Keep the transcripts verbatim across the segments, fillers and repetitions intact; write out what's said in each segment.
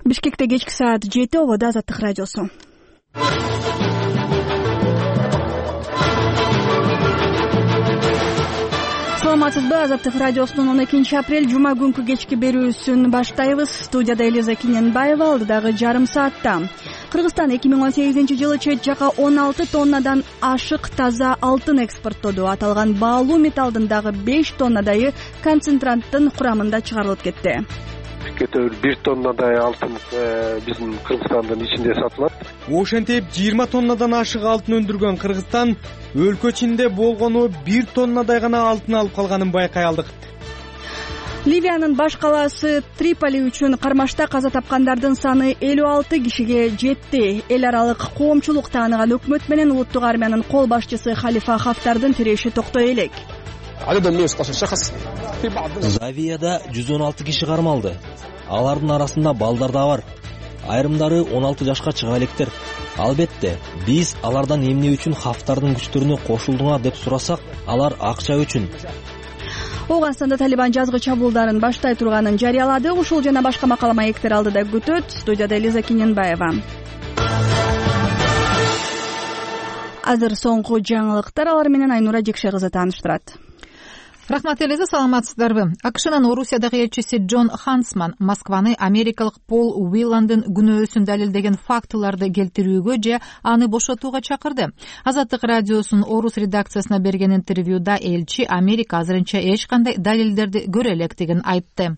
Бишкекте кечки саат жети, ободо Азаттык радиосу. Саламатсызбы, Азаттык радиосунун он экинчи апрель жума күнкү кечки берүүсүн баштайбыз. Студияда Элиза Киненбаева, алдыдагы жарым саатта. Кыргызстан эки миң он сегизинчи жылы чет жака он алты тоннадан ашык таза алтын экспорттоду. Аталган баалуу металлдын дагы беш тоннадайы концентранттын курамында чыгарылып кетти. бир тоннадай алтын биздин Кыргызстандын ичинде сатылат. Ошентип жыйырма тоннадан ашык алтын өндүргөн Кыргызстан өлкө ичинде болгону бир тоннадай гана алтын алып калганын байкай алдык. Ливиянын баш калаасы Триполи үчүн кармашта каза тапкандардын саны элүү алты кишиге жетти. Эл аралык коомчулук тааныган өкмөт менен улуттук армиянын кол башчысы Халифа Хафтардын тиреши токтой элек. Завияда жүз он алты киши кармалды. Алардын арасында балдар да бар. Айрымдары он алты жашка чыга электер. Албетте, биз алардан эмне үчүн Хафтардын күчтөрүнө кошулдуңар деп сурасак, алар акча үчүн. Ооганстанда Талибан жазгы чабуулдарын баштай турганын жарыялады. Ушул жана башка макала маектер алдыда күтөт. Студияда Элиза Киненбаева. Азыр соңку жаңылыктар, алар менен Айнура Жекше кызы тааныштырат. Рахмат, Элиза, саламатсыздарбы. АКШнын Орусиядагы элчиси Джон Хансман Москваны америкалык Пол Уилландын күнөөсүн далилдеген фактыларды келтирүүгө же аны бошотууга чакырды. Азаттык радиосунун Орус редакциясына берген интервьюда элчи Америка азырынча эч кандай далилдерди көрө электигин айтты.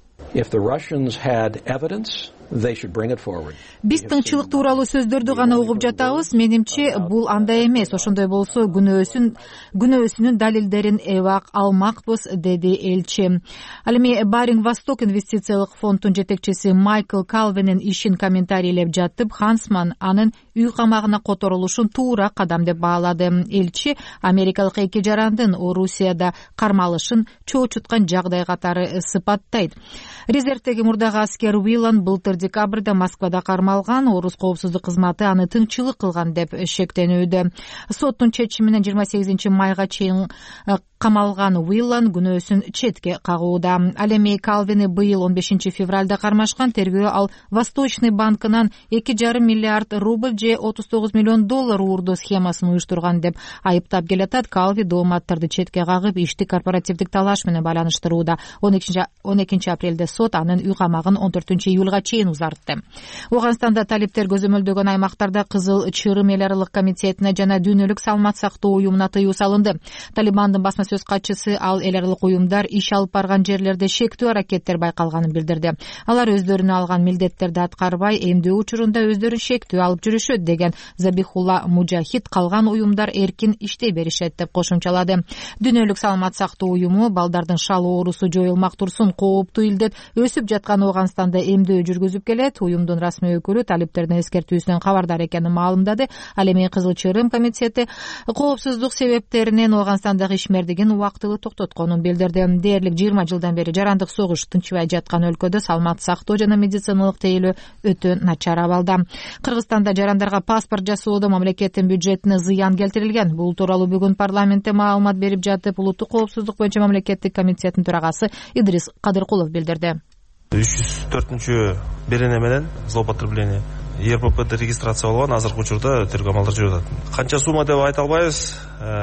Биз тынччылык тууралуу сөздөрдү гана угуп жатабыз. Менимче бул андай эмес. Ошондой болсо күнөөсүн күнөөсүнүн далилдерин эбак алмакпыз, деди элчи. Ал эми Баринг Восток инвестициялык фонддун жетекчиси Майкл Калвинин ишин комментарийлеп жатып, Хансман анын үй камагына которулушун туура кадам деп баалады. Элчи америкалык эки жарандын Орусияда кармалышын чоочуткан жагдай катары сыпаттайт. Резервдеги мурдагы аскер Уилланд былтыр декабрда Москвада кармалган. Орус коопсуздук кызматы аны тыңчылык кылган деп шектенүүдө. Соттун чечими менен жыйырма сегизинчи майга чейин камалган Уилланд күнөөсүн четке кагууда. Ал эми Калвини быйыл он бешинчи февралда кармашкан. Тергөө ал Восточный банкынан эки жарым миллиард рубль же отуз тогуз миллион доллар уурдоо схемасын уюштурган деп айыптап келатат. Калви дооматтарды четке кагып, ишти корпоративдик талаш менен байланыштырууда. он экинчи апрелде сот анын үй камагын он төртүнчү июлга чейин узартты. Ооганстанда талиптер көзөмөлдөгөн аймактарда Кызыл Чырым эл аралык комитетине жана дүйнөлүк саламат сактоо уюмуна тыюу салынды. Талибандын басма сөз катчысы ал эл аралык уюмдар иш алып барган жерлерде шектүү аракеттер байкалганын билдирди. Алар өздөрүнө алган милдеттерди аткарбай, эмдөө учурунда өздөрүн шектүү алып жүрүшөт деген Забихулла Мужахид калган уюмдар эркин иштей беришет деп кошумчалады. Дүйнөлүк саламат сактоо уюму балдардын шал оорусу жоюлмак турсун, кооптуу илдет өсүп жаткан Ооганстанда эмдөө жүргүзүп келет. Уюмдун расмий өкүлү талиптердин эскертүүсүнөн кабардар экенин маалымдады. Ал эми Кызыл Чырым комитети коопсуздук себептеринен Ооганстандагы ишмердигин убактылуу токтотконун билдирди. Дээрлик жыйырма жылдан бери жарандык согуш тынчыбай жаткан өлкөдө саламат сактоо жана медициналык тейлөө өтө начар абалда. Кыргызстанда жарандарга паспорт жасоодо мамлекеттин бюджетине зыян келтирилген. Бул тууралуу бүгүн парламентте маалымат берип жатып, улуттук коопсуздук боюнча мамлекеттик комитеттин төрагасы Идрис Кадыркулов билдирди. үч жүз төртүнчү берене менен злоупотребление е эр пэ пэде регистрация болгон. Азыркы учурда тергөө амалдары жүрүп атат. Канча сумма деп айта албайбыз,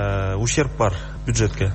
ущерб бар бюджетке.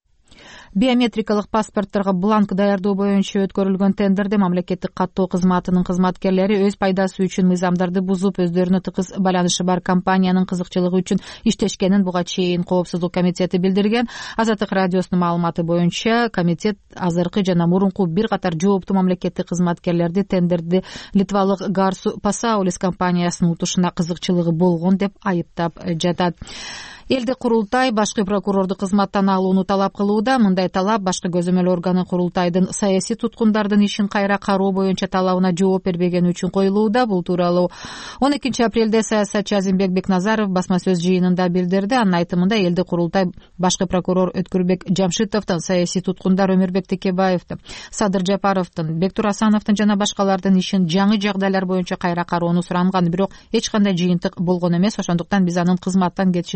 Биометрикалык паспорттарга бланк даярдоо боюнча өткөрүлгөн тендерде мамлекеттик каттоо кызматынын кызматкерлери өз пайдасы үчүн мыйзамдарды бузуп, өздөрүнө тыгыз байланышы бар компаниянын кызыкчылыгы үчүн иштешкенин буга чейин коопсуздук комитети билдирген. Азаттык радиосунун маалыматы боюнча комитет азыркы жана мурунку бир катар жооптуу мамлекеттик кызматкерлерди тендерди литвалык Гарсу Пасаулис компаниясынын утушуна кызыкчылыгы болгон деп айыптап жатат. Элди курултай башкы прокурорду кызматтан алууну талап кылууда. Мындай талап башкы көзөмөл органы курултайдын саясий туткундардын ишин кайра кароо боюнча талабына жооп бербегени үчүн коюлууда. Бул тууралуу он экинчи апрелде саясатчы Азимбек Бекназаров басма сөз жыйынында билдирди. Анын айтымында элди курултай башкы прокурор Өткүрбек Жамшитовдун, саясий туткундар Өмүрбек Текебаевдин, Садыр Жапаровдун, Бектур Асановдун жана башкалардын ишин жаңы жагдайлар боюнча кайра кароону суранган, бирок эч кандай жыйынтык болгон эмес. Ошондуктан биз анын кызматтан кетишин талап кылып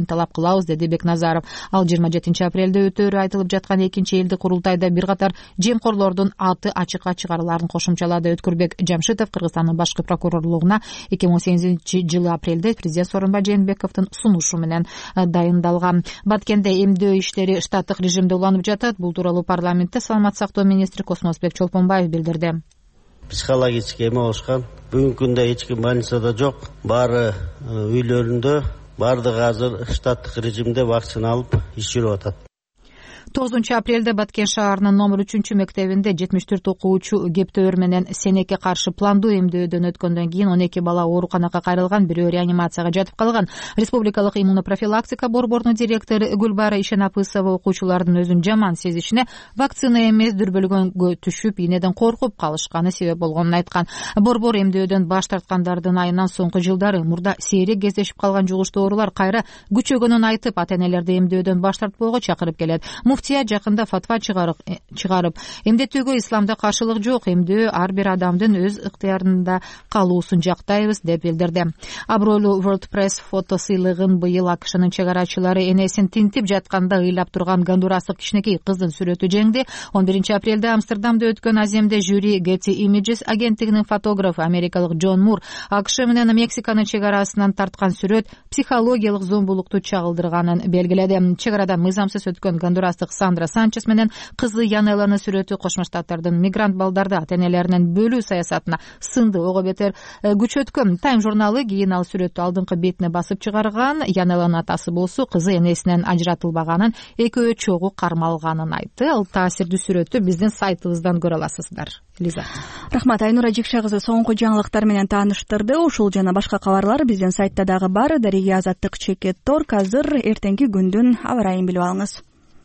кылабыз, деди Бекназаров. Ал жыйырма жетинчи апрелде өтөөрү айтылып жаткан экинчи элдик курултайда бир катар жемкорлордун аты ачыкка чыгарыларын кошумчалады. Өткүрбек Жамшитов Кыргызстандын башкы прокурорлугуна эки миң он сегизинчи жылы апрелде президент Сооронбай Жээнбековдун сунушу менен дайындалган. Баткенде эмдөө иштери штаттык режимде уланып жатат. Бул тууралуу парламентте саламаттык сактоо министри Космосбек Чолпонбаев билдирди. Психологически эме болушкан. Бүгүнкү күндө эч ким больницада жок. Баары үйлөрүндө, баардыгы азыр штаттык режимде вакцина алып иш жүрүп атат. тогузунчу апрелде Баткен шаарынын номер үчүнчү мектебинде жетимиш төрт окуучу кептөөр менен сенекке каршы пландуу эмдөөдөн өткөндөн кийин он эки бала ооруканага кайрылган, бирөө реанимацияга жатып калган. Республикалык иммунопрофилактика борборунун директору Гүлбара Ишенапысова окуучулардын өзүн жаман сезишине вакцина эмес дүрбөлгөнгө түшүп, ийнеден коркуп калышканы себеп болгонун айткан. Борбор эмдөөдөн баш тарткандардын айынан соңку жылдары мурда сейрек кездешип калган жугуштуу оорулар кайра күчөгөнүн айтып, ата-энелерди эмдөөдөн баш тартпоого чакырып келет. Муфтия жакында фатва чыгарып, эмдетүүгө исламда каршылык жок, эмдөө ар бир адамдын өз ыктыярында калуусун жактайбыз, деп билдирди. Абройлуу World Press фото сыйлыгын быйыл АКШнын чегарачылары энесин тинтип жатканда ыйлап турган гондурастык кичинекей кыздын сүрөтү жеңди. он биринчи апрелде Амстердамда өткөн аземде жюри Getty Images агенттигинин фотографы америкалык Джон Мур АКШ менен Мексиканын чегарасынан тарткан сүрөт психологиялык зомбулукту чагылдырганын белгиледи. Чегарадан мыйзамсыз өткөн гондурастык Сандра Санчес менен кызы Янеланын сүрөтү Кошмо Штаттардын мигрант балдарды ата-энелеринен бөлүү саясатына сынды, ого бетер күч өткөн. Time журналы кийин ал сүрөттү алдыңкы бетине басып чыгарган. Янеланын атасы болсо кызы энесинен ажыратылбаганын, экөө чогуу кармалганын айтты. Ал таасирдүү сүрөттү биздин сайтыбыздан көрө аласыздар. Лиза. Рахмат, Айнура Жикша кызы соңку жаңылыктар менен тааныштырды. Ушул жана башка кабарлар биздин сайтта дагы бар. Дария Азаттык чекет торг. Азыр эртеңки күндүн аба ырайын билип алыңыз.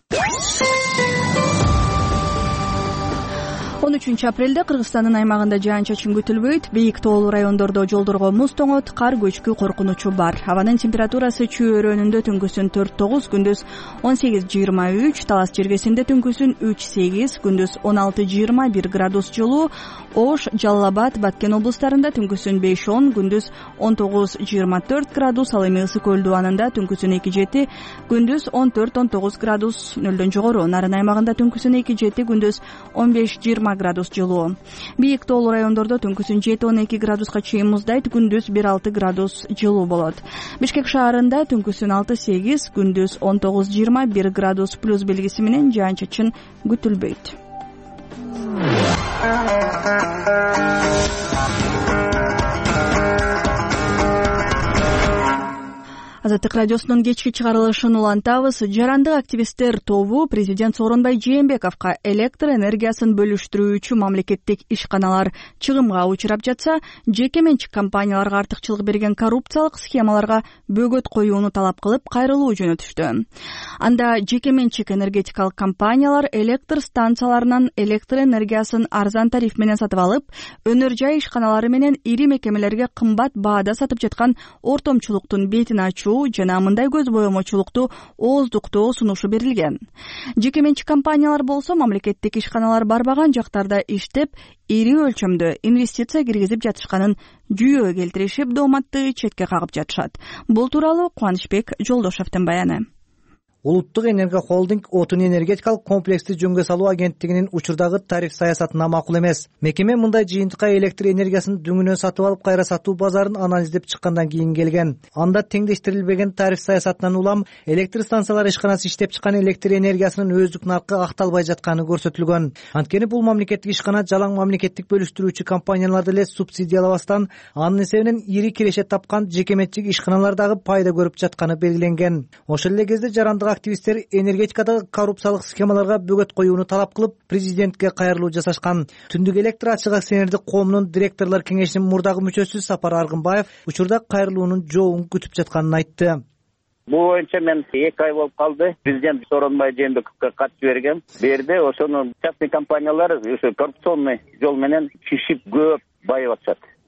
он үчүнчү апрелде Кыргызстандын аймагында жаан-чачын күтүлбөйт. Бийик тоолуу райондордо жолдорго муз тоңот, кар көчкү коркунучу бар. Абанын температурасы чүй өрөөнүндө түнкүсүн төрт тогуз, күндүз он сегиз жыйырма үч, Талас жергесинде түнкүсүн үч сегиз, күндүз он алты жыйырма бир градус жылуу, Ош, Жалал Абад, Баткен облустарында түнкүсүн беш он, күндүз он тогуз жыйырма төрт градус, ал эми Ысык көл дубанында түнкүсүн эки жети, күндүз он төрт он тогуз градус нөлдөн жогору. Нарын аймагында түнкүсүн эки жети, күндүз он беш жыйырма градус жылуу. Бийик тоолуу райондордо түнкүсүн жети он эки градуска чейин муздайт, күндүз бир алты градус жылуу болот. Бишкек шаарында түнкүсүн алты сегиз, күндүз он тогуз жыйырма бир градус плюс белгиси менен жаан-чачын күтүлбөйт. Азаттык радиосунун кечки чыгарылышын улантабыз. Жарандык активисттер тобу президент Сооронбай Жээнбековго электр энергиясын бөлүштүрүүчү мамлекеттик ишканалар чыгымга учурап жатса, жеке менчик компанияларга артыкчылык берген коррупциялык схемаларга бөгөт коюуну талап кылып кайрылуу жөнөтүштү. Анда жеке менчик энергетикалык компаниялар электр станцияларынан электр энергиясын арзан тариф менен сатып алып, өнөр жай ишканалары менен ири мекемелерге кымбат баада сатып жаткан ортомчулуктун бетин ачуу жана мындай көз боемочулукту ооздуктоо сунушу берилген. Жеке менчик компаниялар болсо мамлекеттик ишканалар барбаган жактарда иштеп, ири өлчөмдө инвестиция киргизип жатышканын жүйөгө келтиришип, дооматты четке кагып жатышат. Бул тууралуу Кубанычбек Жолдошевдин баяны. Улуттук энерго холдинг отун энергетикалык комплексти жөнгө салуу агенттигинин учурдагы тариф саясатына макул эмес. Мекеме мындай жыйынтыкка электр энергиясын дүңүнөн сатып алып кайра сатуу базарын анализдеп чыккандан кийин келген. Анда теңдештирилбеген тариф саясатынан улам электр станциялары ишканасы иштеп чыккан электр энергиясынын өздүк наркы акталбай жатканы көрсөтүлгөн. Анткени бул мамлекеттик ишкана жалаң мамлекеттик бөлүштүрүүчү компанияларды эле субсидиялабастан, анын эсебинен ири киреше тапкан жеке менчик ишканалар дагы пайда көрүп жатканы белгиленген. Ошол эле кезде жарандык активисттер энергетикадагы коррупциялык схемаларга бөгөт коюуну талап кылып, президентке кайрылуу жасашкан. Түндүк электр ачык акционердик коомунун директорлор кеңешинин мурдагы мүчөсү Сапар Аргынбаев учурда кайрылуунун жообун күтүп жатканын айтты. Бул боюнча мен эки ай болуп калды. Президент Сооронбай Жээнбековго кат жиберген. Берди ошону частный компаниялар ошо коррупционный жол менен чишип көп байып атышат.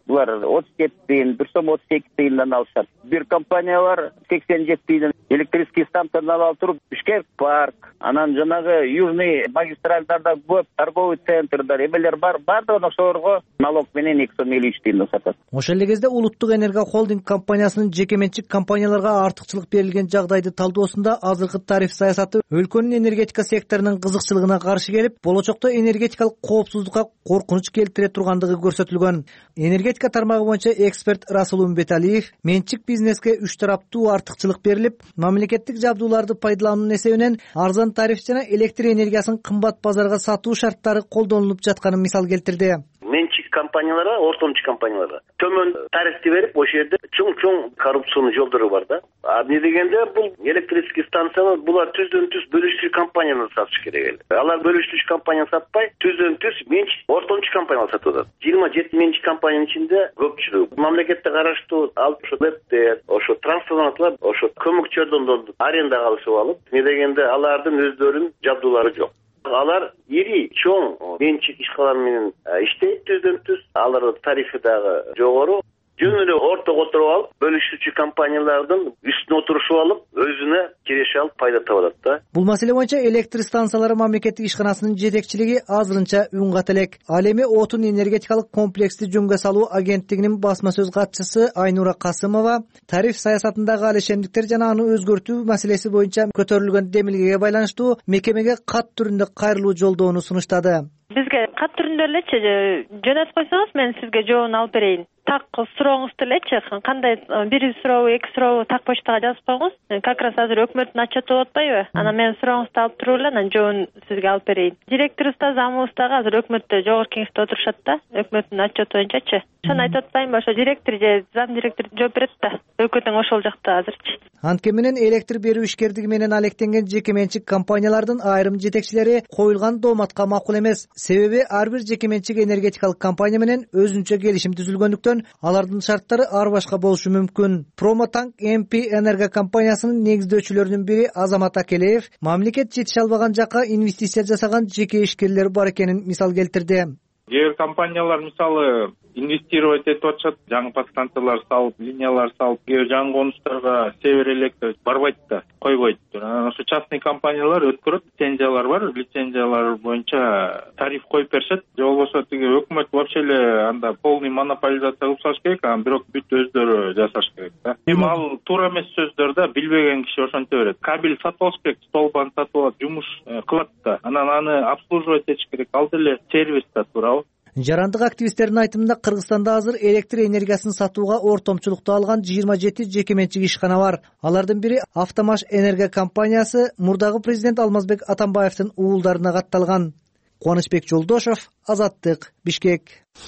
булар отуз жети тыйын, бир сом отуз эки тыйындан алышат. Бир компания бар сексен жети тыйындан электрический станциядан алып туруп Бишкек парк, анан жанагы южный магистральдарда көп торговый центрдар эмелер бар, баардыгын ошолорго налог менен эки сом элүү үч тыйындан сатат. Ошол эле кезде Улуттук энерго холдинг компаниясынын жеке менчик компанияларга артыкчылык берилген жагдайды талдоосунда азыркы тариф саясаты өлкөнүн энергетика секторунун кызыкчылыгына каршы келип, болочокто энергетикалык коопсуздукка коркунуч келтире тургандыгы көрсөтүлгөн. Энергетика тармагы боюнча эксперт Расул Умбеталиев менчик бизнеске үч тараптуу артыкчылык берилип, мамлекеттик жабдууларды пайдалануунун эсебинен арзан тариф жана электр энергиясын кымбат базарга сатуу шарттары колдонулуп жатканын мисал келтирди. Менчик компанияларга, ортомчу компанияларга төмөн тарифти берип, ошол жерде чоң-чоң коррупциянын жолдору бар да. А эмне дегенде бул электрический станциялар булар түздөн түз бөлүштүрүү компанияны сатыш керек эле. Алар бөлүштүрүү компанияны сатпай, түздөн түз менчик ортомчу компаниялар сатып атат. жыйырма жети менчик компаниянын ичинде көпчүлүгү мамлекетте караштуу алып ошо лептер, ошо трансформаторлор, ошо көмөкчүлөрдөн арендага алышып алып, эмне дегенде алардын өздөрүнүн жабдуулары жок. Алар ири, чоң менчик ишкалар менен иштейт түздөн түз. Алардын тарифи дагы жогору. Жөн эле ортого отуруп алып, бөлүшүүчү компаниялардын үстүнө отурушуп алып, өзүнө киреше алып пайда табат да. Бул маселе боюнча электр станциялары мамлекеттик ишканасынын жетекчилиги азырынча үн ката элек. Ал эми отун энергетикалык комплексти жөнгө салуу агенттигинин басма сөз катчысы Айнура Касымова тариф саясатындагы алешендиктер жана аны өзгөртүү маселеси боюнча көтөрүлгөн демилгеге байланыштуу мекемеге кат түрүндө кайрылуу жолдоону сунуштады. Бизге кат түрүндө элечи жөнөтүп койсоңуз, мен сизге жообун алып берейин. Так сурооңузду элечи, кандай бир суроо, эки суроо так почтага жазып коюңуз. Как раз азыр өкмөттүн отчету болуп атпайбы? Анан мен сурооңузду алып туруп эле анан жообун сизге алып берейин. Директорубуз да, замыбыз дагы азыр өкмөттө жогорку кеңеште отурушат да, өкмөттүн отчету боюнчачы. Ошону айтып атпаймынбы? Ошо директор же зам директор жооп берет да. Өлкөтөң ошол жакта азырчы. Анткени менен электр берүү ишкердиги менен алектенген жеке менчик компаниялардын айрым жетекчилери коюлган дооматка макул эмес. Себеби ар бир жеке менчик энергетикалык компания менен өзүнчө келишим түзүлгөндүктөн алардын шарттары ар башка болушу мүмкүн. Промотанк эм пи энерго компаниясынын негиздөөчүлөрүнүн бири Азамат Акелеев мамлекет жетише албаган жакка инвестиция жасаган жеке ишкерлер бар экенин мисал келтирди. Кээ бир компаниялар мисалы инвестировать этип атышат, жаңы подстанциялар салып, линиялар салып, кээ бир жаңы конустарга север электр барбайт да, койбойт. Анан ошо частный компаниялар өткөрөт, лицензиялар бар, лицензиялар боюнча тариф коюп беришет. Же болбосо тиги өкмөт вообще эле анда полный монополизация кылып салыш керек, анан бирок бүт өздөрү жасаш керек да. Эми ал туура эмес сөздөр да, билбеген киши ошончо берет. Кабель сатып алыш керек, столбаны сатып алат, жумуш кылат да. Анан аны обслуживать этиш керек. Ал деле сервис да, туурабы? Жарандык активисттердин айтымында Кыргызстанда азыр электр энергиясын сатууга ортомчулукту алган жыйырма жети жеке менчик ишкана бар. Алардын бири Автомаш энерго компаниясы мурдагы президент Алмазбек Атамбаевдин уулдарына катталган. Кубанычбек Жолдошов, Азаттык, Бишкек.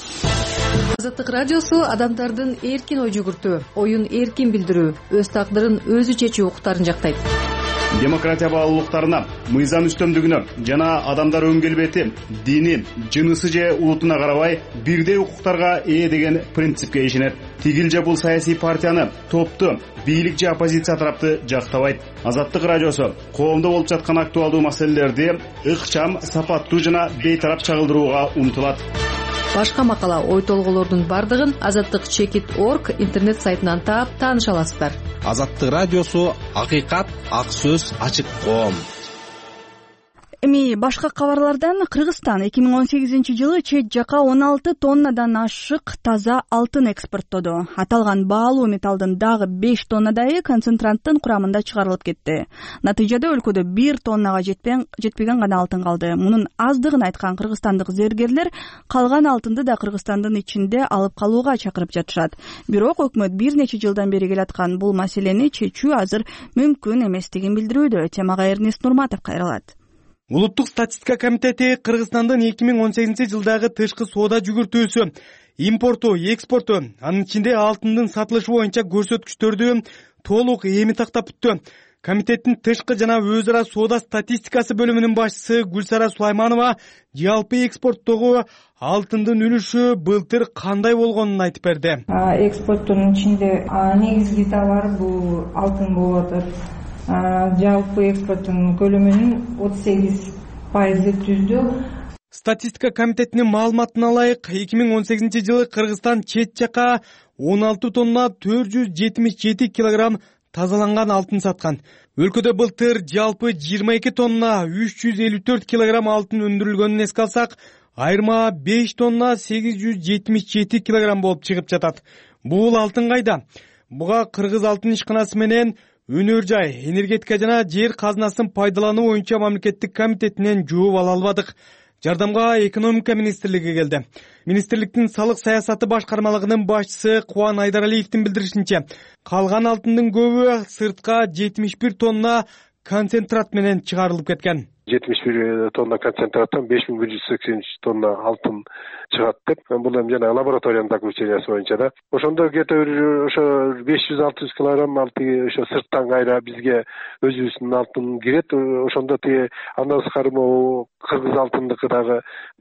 Азаттык радиосу адамдардын эркин ой жүгүртүү, оюн эркин билдирүү, өз тагдырын өзү чечүү укуктарын жактайт. Демократия баалуулуктарына, мыйзам үстөмдүгүнө жана адамдар өң келбети, дини, жынысы же улутуна карабай бирдей укуктарга ээ деген принципке ишенет. Тигил же бул саясий партияны, топту, бийлик же оппозиция тарапты жактабайт. Азаттык радиосу коомдо болуп жаткан актуалдуу маселелерди ыкчам, сапаттуу жана бейтарап чагылдырууга умтулат. Башка макала, ой толголордун бардыгын азаттык чекит точка орг интернет сайтынан таап тааныша аласыздар. Азаттык радиосу акыйкат, ак сөз, ачык коом. Эми башка кабарлардан Кыргызстан эки миң он сегизинчи жылы чет жака он алты тоннадан ашык таза алтын экспорттоду. Аталган баалуу металлдын дагы беш тоннадайы концентранттын курамында чыгарылып кетти. Натыйжада өлкөдө бир тоннага жетпеген жетпеген гана алтын калды. Мунун аздыгын айткан кыргызстандык зергерлер калган алтынды да Кыргызстандын ичинде алып калууга чакырып жатышат. Бирок өкмөт бир нече жылдан бери келаткан бул маселени чечүү азыр мүмкүн эместигин билдирүүдө. Темага Эрнест Нурматов кайрылат. Улуттук статистика комитети Кыргызстандын эки миң он сегизинчи жылдагы тышкы соода жүгүртүүсү, импорту, экспорту, анын ичинде алтындын сатылышы боюнча көрсөткүчтөрдү толук эми тактап бүттү. Комитеттин тышкы жана өз ара соода статистикасы бөлүмүнүн башчысы Гүлсара Сулайманова жалпы экспорттогу алтындын үлүшү былтыр кандай болгонун айтып берди. Экспорттун ичинде негизги товар бул алтын болуп атат. Жалпы экспорттун көлөмүнүн отуз сегиз пайызы түздү. Статистика комитетинин маалыматына ылайык, эки миң он сегизинчи жылы Кыргызстан чет жака он алты тонна төрт жүз жетимиш жети килограмм тазаланган алтын саткан. Өлкөдө былтыр жалпы жыйырма эки тонна үч жүз элүү төрт килограмм алтын өндүрүлгөнүн эске алсак, айырма беш тонна сегиз жүз жетимиш жети килограмм болуп чыгып жатат. Бул алтын кайда? Буга Кыргыз алтын ишканасы менен өнөр жай, энергетика жана жер казынасын пайдалануу боюнча мамлекеттик комитетинен жооп ала албадык. Жардамга экономика министрлиги келди. Министрликтин салык саясаты башкармалыгынын башчысы Кубан Айдаралиевдин билдиришинче, калган алтындын көбү сыртка жетимиш бир тонна концентрат менен чыгарылып кеткен. жетимиш бир тонна концентраттан беш миң бир жүз сексен үч тонна алтын чыгат деп. Бул эми жана лабораториянын заключениясы боюнча да. Ошондо где-то ошо беш жүз алты жүз килограмм алтын ошо сырттан кайра бизге өзүбүздүн алтын кирет. Ошондо тиги андан сырткары могу кыргыз алтындыкы дагы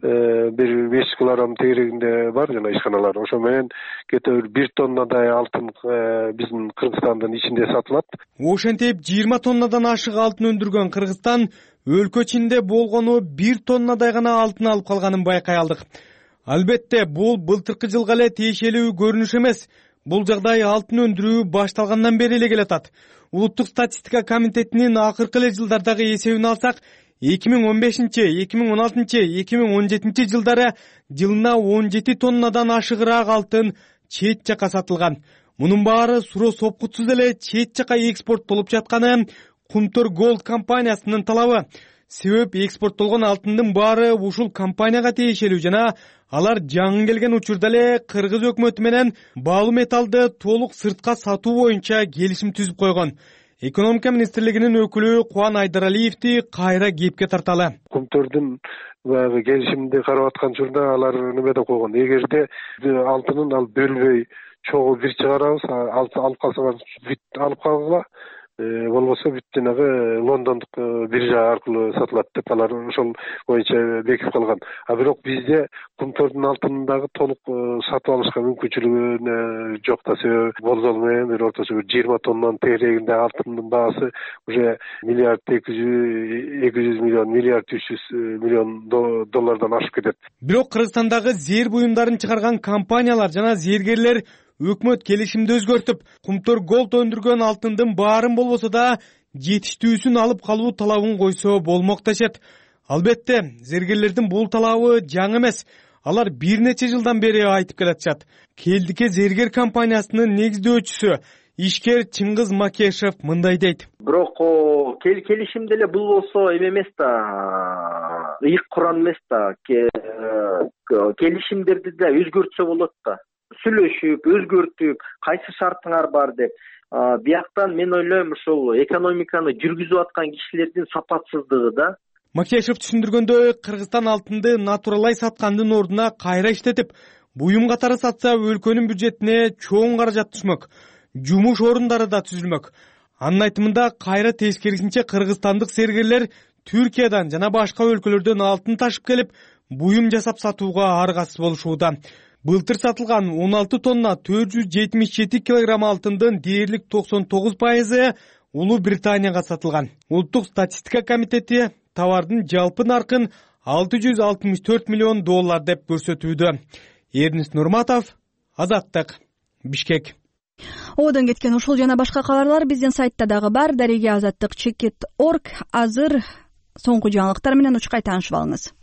бир беш килограмм тегерегинде бар жана ишканалар. Ошо менен где-то бир тоннадай алтын биздин Кыргызстандын ичинде сатылат. Ошентип жыйырма тоннадан ашык алтын өндүргөн Кыргызстан өлкө ичинде болгону бир тоннадай гана алтын алып калганын байкай алдык. Албетте, бул былтыркы жылга эле тиешелүү көрүнүш эмес. Бул жагдай алтын өндүрүү башталгандан бери эле келатат. Улуттук статистика комитетинин акыркы эле жылдардагы эсебин алсак, эки миң он бешинчи, эки миң он алтынчы, эки миң он жетинчи жылдары жылына он жети тоннадан ашыгыраак алтын чет жака сатылган. Мунун баары суроо сопкутсуз эле чет жака экспорттолуп жатканы Кумтөр Голд компаниясынын талабы. Себеп экспорттолгон алтындын баары ушул компанияга тиешелүү жана алар жаңы келген учурда эле Кыргыз өкмөтү менен баалуу металлды толук сыртка сатуу боюнча келишим түзүп койгон. Экономика министрлигинин өкүлү Кубан Айдаралиевди кайра кепке тарталы. Кумтөрдүн баягы келишимди карап аткан учурда алар неме деп койгон. Эгерде алтынын ал бөлбөй чогуу бир чыгарабыз, алып калсаңар бүт алып калгыла. Болбосо бүт жанагы Лондондук биржа аркылуу сатылат деп алар ошол боюнча бекип калган. А бирок бизде Кумтөрдүн алтынын дагы толук сатып алышка мүмкүнчүлүгү жок да. Себеби болжол менен бир орточо бир жыйырма тоннанын тегерегинде алтындын баасы уже миллиард эки жүз миллион, миллиард үч жүз миллион доллардан ашып кетет. Бирок Кыргызстандагы зээр буюмдарын чыгарган компаниялар жана зээргерлер өкмөт келишимди өзгөртүп, Кумтөр Голд өндүргөн алтындын баарын болбосо да жетиштүүсүн алып калуу талабын койсо болмок дешет. Албетте, зергерлердин бул талабы жаңы эмес. Алар бир нече жылдан бери айтып келатышат. Келдике зергер компаниясынын негиздөөчүсү ишкер Чыңгыз Макешев мындай дейт. Бирок келишим деле бул болсо эме эмес да, ыйык куран эмес да. Келишимдерди да өзгөртсө болот да. Сүйлөшүп, өзгөртүп, кайсы шартыңар бар деп. Бияктан мен ойлойм ушул экономиканы жүргүзүп аткан кишилердин сапатсыздыгы да. Макешев түшүндүргөндөй, Кыргызстан алтынды натуралай саткандын ордуна кайра иштетип, буюм катары сатса өлкөнүн бюджетине чоң каражат түшмөк, жумуш орундары да түзүлмөк. Анын айтымында кайра тескерисинче кыргызстандык зергерлер Түркиядан жана башка өлкөлөрдөн алтын ташып келип, буюм жасап сатууга аргасыз болушууда. Былтыр сатылган он алты тонна төрт жүз жетимиш жети килограмм алтындын дээрлик токсон тогуз пайызы Улуу Британияга сатылган. Улуттук статистика комитети товардын жалпы наркын алты жүз алтымыш төрт миллион доллар деп көрсөтүүдө. Эрнис Нурматов, Азаттык, Бишкек. Одон кеткен ушул жана башка кабарлар биздин сайтта дагы бар. Дареге азаттык чекит точка орг. Азыр соңку жаңылыктар менен учкай таанышып алыңыз.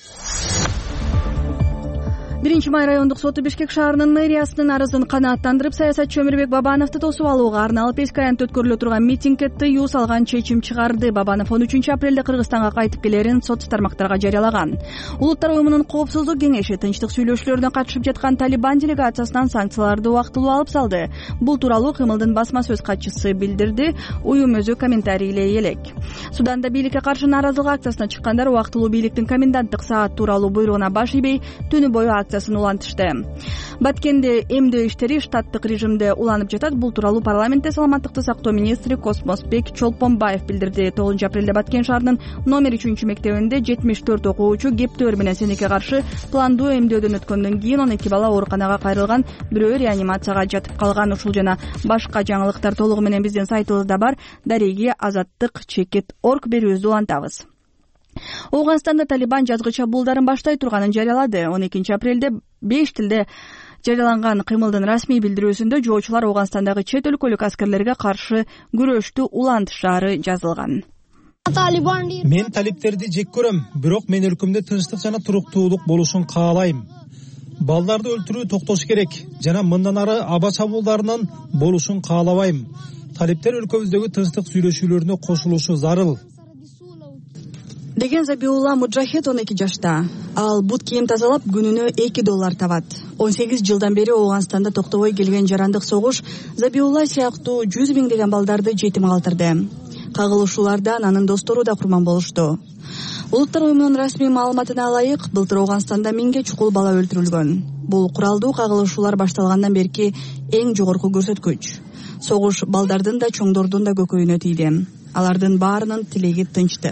биринчи май райондук соту Бишкек шаарынын мэриясынын арызын канааттандырып, саясатчы Өмүрбек Бабановду тосуп алууга арналып эски аянтта өткөрүлө турган митингге тыюу салган чечим чыгарды. Бабанов он үчүнчү апрелде Кыргызстанга кайтып келерин сот тармактарга жарыялаган. Улуттар уюмунун коопсуздук кеңеши тынчтык сүйлөшүүлөрүнө катышып жаткан Талибан делегациясынан санкцияларды убактылуу алып салды. Бул тууралуу кымылдын басма сөз катчысы билдирди. Уюм өзү комментарийге элек. Суданда бийликке каршы нааразылык акциясына чыккандар убактылуу бийликтин коменданттык саат тууралуу буйругуна баш ийбей түнү бою акциясын улантышты. Баткенде эмдөө иштери штаттык режимде уланып жатат. Бул тууралуу парламентте саламаттыкты сактоо министри Космосбек Чолпонбаев билдирди. тогузунчу апрелде Баткен шаарынын номер үчүнчү мектебинде жетимиш төрт окуучу кептөөр менен сенекке каршы пландуу эмдөөдөн өткөндөн кийин он эки бала ооруканага кайрылган, бирөө реанимацияга жатып калган. Ушул жана башка жаңылыктар толугу менен биздин сайтыбызда бар. Дареги азаттык чекит точка орг берүүбүздү улантабыз. Ооганстанда Талибан жазгы чабуулдарын баштай турганын жарыялады. он экинчи апрелде беш тилде жарыяланган кыймылдын расмий билдирүүсүндө жоочулар Ооганстандагы чет өлкөлүк аскерлерге каршы күрөштү улантышаары жазылган. Мен талиптерди жек көрөм, бирок мен өлкөмдө тынчтык жана туруктуулук болушун каалайм. Балдарды өлтүрүү токтош керек жана мындан ары аба чабуулдарынын болушун каалабайм. Талиптер өлкөбүздөгү тынчтык сүйлөшүүлөрүнө кошулушу зарыл деген Забиулла Муджахед он эки жашта. Ал бут кийим тазалап күнүнө эки доллар табат. он сегиз жылдан бери Ооганстанда токтобой келген жарандык согуш Забиулла сыяктуу жүз миңдеген балдарды жетим калтырды. Кагылышуулардан анын достору да курман болушту. Улуттар уюмунун расмий маалыматына ылайык, былтыр Ооганстанда миңге чукул бала өлтүрүлгөн. Бул куралдуу кагылышуулар башталгандан берки эң жогорку көрсөткүч. Согуш балдардын да чоңдордун да көкөйүнө тийди. Алардын баарынын тилеги тынчтык.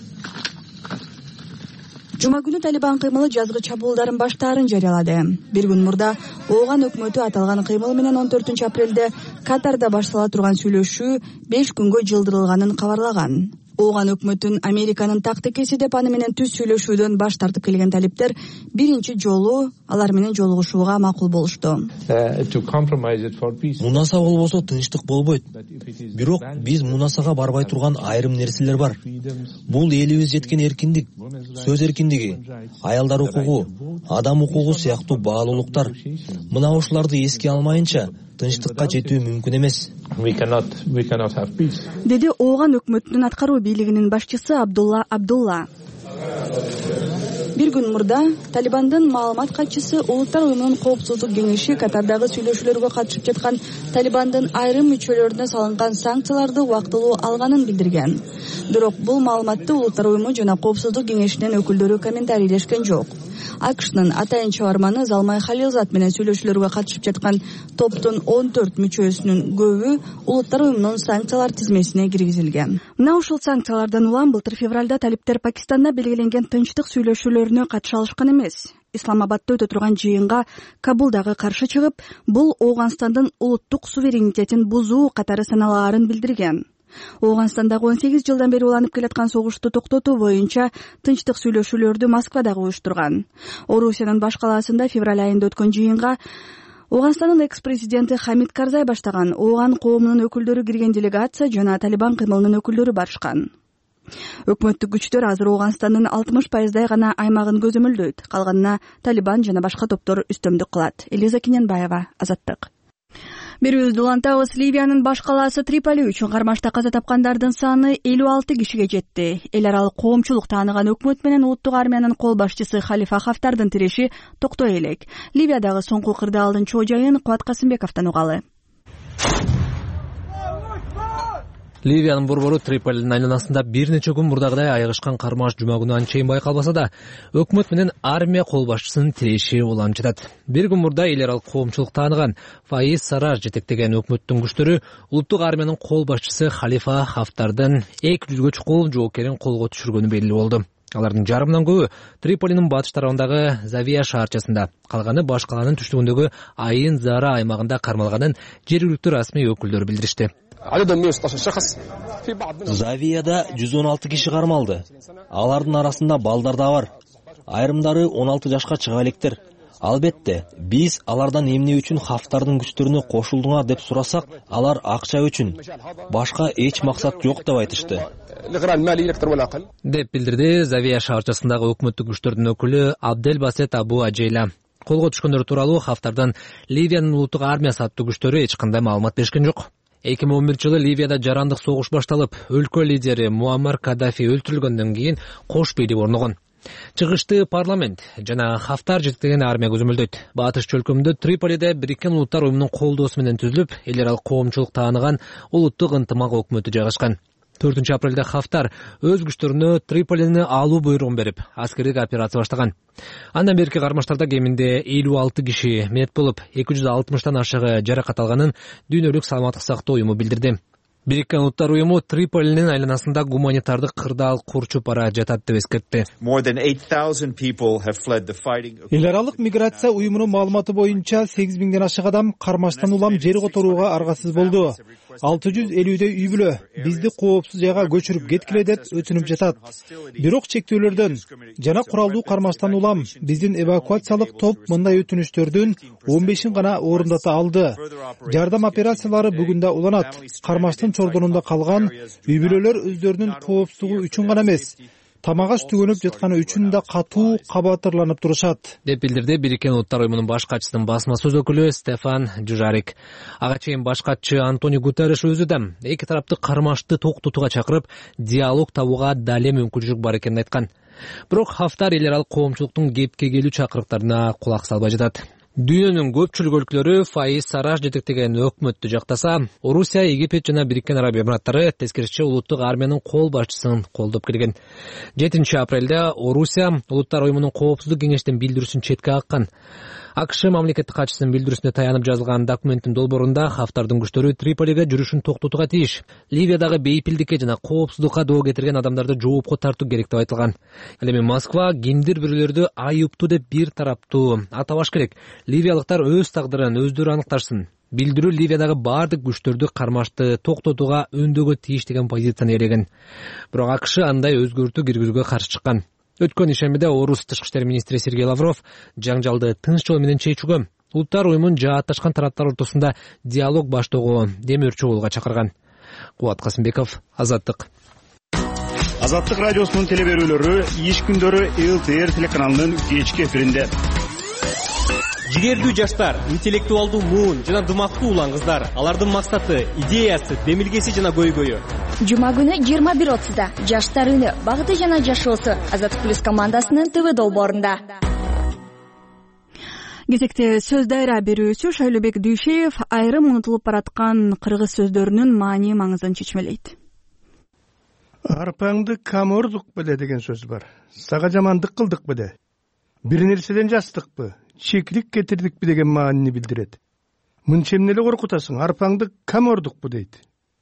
Жума күнү Талибан кыймылы жазгы чабуулдарын баштаарын жарыялады. Бир күн мурда Ооган өкмөтү аталган кыймыл менен он төртүнчү апрелде Катарда баштала турган сүйлөшүү беш күнгө жылдырылганын кабарлаган. Ооган өкмөтүн Американын тактикеси деп аны менен түз сүйлөшүүдөн баш тартып келген талиптер биринчи жолу алар менен жолугушууга макул болушту. Мунаса болбосо тынчтык болбойт. Бирок биз мунасага барбай турган айрым нерселер бар. Бул элибиз жеткен эркиндик, сөз эркиндиги, аялдар укугу, адам укугу сыяктуу баалуулуктар. Мына ушуларды эске алмайынча тынчтыкка жетүү мүмкүн эмес. Деди Ооган өкмөтүнүн аткаруу бийлигинин башчысы Абдулла Абдулла. Бир күн мурда Талибандын маалымат катчысы Улуттар уюмунун коопсуздук кеңеши Катардагы сүйлөшүүлөргө катышып жаткан Талибандын айрым мүчөлөрүнө салынган санкцияларды убактылуу алганын билдирген. Бирок бул маалыматты Улуттар уюму жана коопсуздук кеңешинин өкүлдөрү комментарийлешкен жок. АКШнын атайын чабарманы Залмай Халилзат менен сүйлөшүүлөргө катышып жаткан топтун он төрт мүчөсүнүн көбү Улуттар уюмунун санкциялар тизмесине киргизилген. Мына ушул санкциялардан улам былтыр февралда талиптер Пакистанда белгиленген тынчтык сүйлөшүүлөрүнө катыша алышкан эмес. Исламабадда өтө турган жыйынга Кабулдагы каршы чыгып, бул Ооганстандын улуттук суверенитетин бузуу катары саналаарын билдирген. Ооганстандагы он сегиз жылдан бери уланып келаткан согушту токтотуу боюнча тынчтык сүйлөшүүлөрдү Москвада уюштурган. Орусиянын баш калаасында февраль айында өткөн жыйынга Ооганстандын экс-президенти Хамид Карзай баштаган Ооган коомунун өкүлдөрү кирген делегация жана Талибан кыймылынын өкүлдөрү барышкан. Өкмөттүк күчтөр азыр Ооганстандын алтымыш пайыздай гана аймагын көзөмөлдөйт. Калганына Талибан жана башка топтор үстөмдүк кылат. Элиза Киненбаева, Азаттык. Берүүбүздү улантабыз. Ливиянын баш калаасы Триполи үчүн кармашта каза тапкандардын саны элүү алты кишиге жетти. Эл аралык коомчулук тааныган өкмөт менен улуттук армиянын кол башчысы Халифа Хафтардын тиреши токтой элек. Ливиядагы соңку кырдаалдын чоо жайын Кубат Касымбековдон угалы. Ливиянын борбору Триполинин айланасында бир нече күн мурдагыдай айыгышкан кармаш жума күнү анчейин байкалбаса да, өкмөт менен армия кол башчысынын тиреши уланып жатат. Бир күн мурда эл аралык коомчулук тааныган Фаиз Сараж жетектеген өкмөттүн күчтөрү улуттук армиянын кол башчысы Халифа Хафтардын эки жүзгө чукул жоокерин колго түшүргөнү белгилүү болду. Алардын жарымынан көбү Триполинин батыш тарабындагы Завия шаарчасында, калганы баш калаанын түштүгүндөгү Айын Зара аймагында кармалганын жергиликтүү расмий өкүлдөрү билдиришти. Завияда жүз он алты киши кармалды. Алардын арасында балдар да бар. Айрымдары он алты жашка чыга электер. Албетте, биз алардан эмне үчүн Хафтардын күчтөрүнө кошулдуңар деп сурасак, алар акча үчүн. Башка эч максат жок деп айтышты. Деп билдирди Завия шаарчасындагы өкмөттүк күчтөрдүн өкүлү Абдел Басет Абу Ажейла. Колго түшкөндөр тууралуу Хафтардан Ливиянын улуттук армиясы аттуу күчтөрү эч кандай маалымат беришкен жок. эки миң он биринчи жылы Ливияда жарандык согуш башталып, өлкө лидери Муаммар Каддафи өлтүрүлгөндөн кийин кош бийлик орногон. Чыгышты парламент жана Хафтар жетектеген армия көзөмөлдөйт. Батыш чөлкөмүндө Триполиде Бириккен Улуттар уюмунун колдоосу менен түзүлүп, эл аралык коомчулук тааныган улуттук ынтымак өкмөтү жайгашкан. төртүнчү апрелде Хафтар өз күчтөрүнө Триполини алуу буйругун берип, аскердик операция баштаган. Андан берки кармаштарда кеминде элүү алты киши мерт болуп, эки жүз алтымыштан ашыгы жаракат алганын Дүйнөлүк саламаттык сактоо уюму билдирди. Бириккен Улуттар уюму Триполинин айланасында гуманитардык кырдаал курчуп бара жатат деп эскертти. Эл аралык миграция уюмунун маалыматы боюнча сегиз миңден ашык адам кармаштан улам жер которууга аргасыз болду. алты жүз элүүдөй үй бүлө бизди коопсуз жайга көчүрүп кеткиле деп өтүнүп жатат. Бирок чектөөлөрдөн жана куралдуу кармаштан улам биздин эвакуациялык топ мындай өтүнүштөрдүн он бешин гана орундата алды. Жардам операциялары бүгүн да уланат. Кармаштын чордонунда калган үй бүлөлөр өздөрүнүн коопсуздугу үчүн гана эмес, тамак аш түгөнүп жатканы үчүн да катуу кабатырланып турушат деп билдирди Бириккен Улуттар уюмунун баш катчысынын басма сөз өкүлү Стефан Дюжарик. Ага чейин баш катчы Антонио Гутерриш өзү да эки тарапты кармашты токтотууга чакырып, диалог табууга дале мүмкүнчүлүк бар экенин айткан. Бирок Хафтар эл аралык коомчулуктун кепке келүү чакырыктарына кулак салбай жатат. Дүйнөнүн көпчүлүк өлкөлөрү Фаиз Сараж жетектеген өкмөттү жактаса, Орусия, Египет жана Бириккен Араб Эмираттары тескерисинче улуттук армиянын кол башчысын колдоп келген. жетинчи апрелде Орусия Улуттар уюмунун коопсуздук кеңештин билдирүүсүн четке каккан. АКШ мамлекеттик катчысынын билдирүүсүнө таянып жазылган документтин долбоорунда Хафтардын күчтөрү Триполиге жүрүшүн токтотууга тийиш, Ливиядагы бейпилдикке жана коопсуздукка доо кетирген адамдарды жоопко тартуу керек деп айтылган. Ал эми Москва кимдир бирөөлөрдү айыптуу деп бир тараптуу атабаш керек. Ливиялыктар өз тагдырын өздөрү аныкташсын. Билдирүү Ливиядагы бардык күчтөрдү кармашты токтотууга өндөгө тийиш деген позицияны ээлеген. Бирок АКШ андай өзгөртүү киргизүүгө каршы чыккан. Өткөн ишембиде Орус тышкы иштер министри Сергей Лавров жаңжалды тынч жол менен чечүүгө, улуттар уюмунун жаатташкан тараптар ортосунда диалог баштоого демөөрчү болууга чакырган. Кубат Касымбеков, Азаттык. Азаттык радиосунун телеберүүлөрү иш күндөрү эл ти эр телеканалынын кечки эфиринде. Жигердүү жаштар, интеллектуалдуу муун жана дымактуу улан кыздар. Алардын максаты, идеясы, демилгеси жана көйгөйү. Жума күнү жыйырма бир отузда жаштар үнү, багыты жана жашоосу Азаттык плюс командасынын ТВ долбоорунда. Кезекте сөз дайра берүүчү Шайлообек Дүйшеев айрым унутулуп бараткан кыргыз сөздөрүнүн маани маңызын чечмелейт. Арпаңды камордук беле деген сөз бар. Сага жамандык кылдык беле. Бир нерседен жастыкпы, чекилик кетирдикпи деген маанини билдирет. Мынча эмне эле коркутасың, арпаңды камордукпу дейт.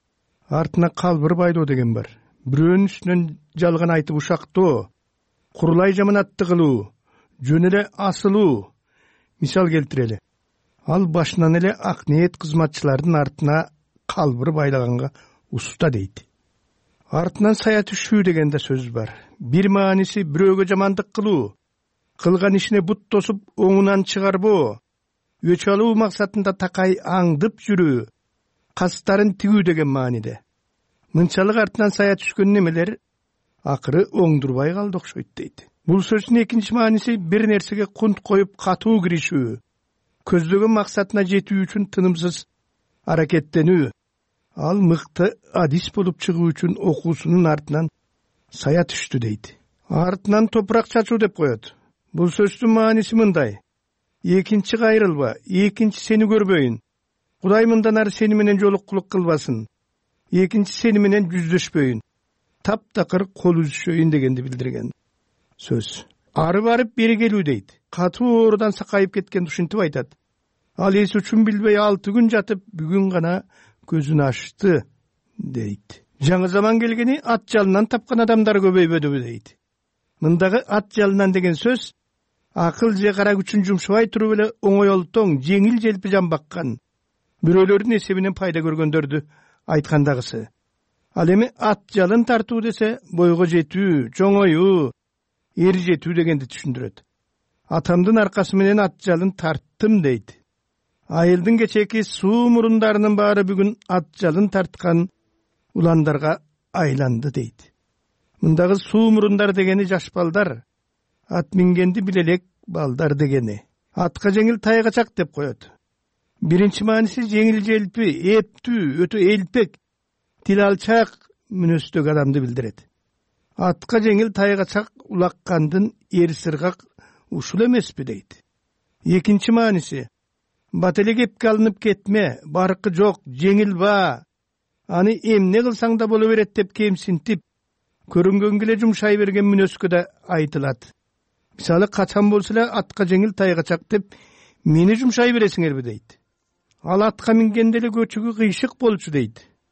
Артына калбыр байлоо деген бар. Бирөөнүн үстүнөн жалган айтып ушактоо, курулай жаманатты кылуу, жөн эле асылуу. Мисал келтирели. Ал башынан эле ак ниет кызматчылардын артына калбыр байлаганга уста дейт. Артынан сая түшүү деген да сөз бар. Бир мааниси бирөөгө жамандык кылуу, кылган ишине бут тосуп оңунан чыгарбоо, өч алуу максатында такай аңдып жүрүү, кастарын тигүү деген мааниде. Мынчалык артынан сая түшкөн немелер акыры оңдурбай калды окшойт дейт. Бул сөздүн экинчи мааниси бир нерсеге кунт коюп катуу киришүү, көздөгөн максатына жетүү үчүн тынымсыз аракеттенүү. Ал мыкты адис болуп чыгуу үчүн окуусунун артынан сая түштү дейт. Артынан топурак чачуу деп коет. Бул сөздүн мааниси мындай: экинчи кайрылба, экинчи сени көрбөйүн. Кудай мындан ары сени менен жолуккулук кылбасын. Экинчи сени менен жүздөшпөйүн. Таптакыр кол үзүшөйүн дегенди билдирген сөз. Ары барып бери келүү дейт. Катуу оорудан сакайып кеткен ушинтип айтат. Ал эс үчүн билбей алты күн жатып, бүгүн гана көзүн ачты дейт. Жаңы заман келгени ат жалынан тапкан адамдар көбөйбөдүбү дейт. Мындагы ат жалынан деген сөз акыл же кара күчүн жумшабай туруп эле оңойлтоң, жеңил желпи жан баккан, бирөөлөрдүн эсебинен пайда көргөндөрдү айткандагысы. Ал эми ат жалын тартуу десе бойго жетүү, чоңоюу, эр жетүү дегенди түшүндүрөт. Атамдын аркасы менен ат жалын тарттым дейт. Айылдын кечеки суу мурундарынын баары бүгүн ат жалын тарткан уландарга айланды дейт. Мындагы суу мурундар дегени жаш балдар, ат мингенди билелек балдар дегени. Атка жеңил тайгачак деп коет. Биринчи мааниси жеңил желпи, эптүү, өтө элпек, тил алчак мүнөздөгү адамды билдирет. Атка жеңил тайгачак улаккандын эр сыргак ушул эмеспи дейт. Экинчи мааниси бат эле кепке алынып кетме, баркы жок, жеңил ба. Аны эмне кылсаң да боло берет деп кемсинтип, көрүнгөнгө эле жумшай берген мүнөзгө да айтылат. Мисалы качан болсо эле атка жеңил тайгачак деп мени жумшай бересиңерби дейт. Ал атка мингенде эле көчүгү кыйшык болчу дейт.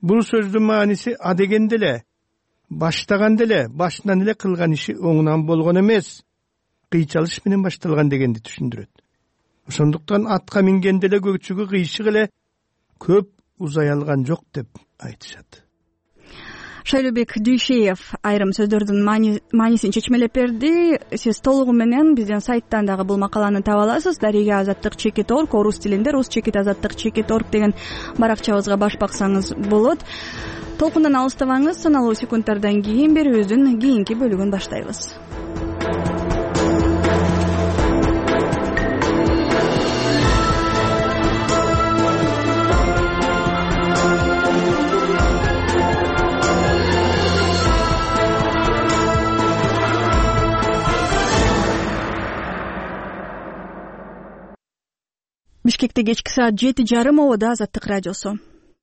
бул сөздүн мааниси а дегенде эле баштаганда эле башынан эле кылган иши оңунан болгон эмес, кыйчалыш менен башталган дегенди түшүндүрөт. Ошондуктан атка мингенде эле көчүгү кыйшык эле көп узай алган жок деп айтышат. Шайлообек Дүйшеев айрым сөздөрдүн маанисин чечмелеп берди. Сиз толугу менен биздин сайттан дагы бул макаланы таба аласыз. Дарига азаттык чекит орг, орус тилинде рус чекит азаттык чекит орг деген баракчабызга баш баксаңыз болот. Толкундан алыстабаңыз, саналуу секундтардан кийин берүүбүздүн кийинки бөлүгүн баштайбыз. Бишкекте кечки саат жети жарым обода Азаттык радиосу.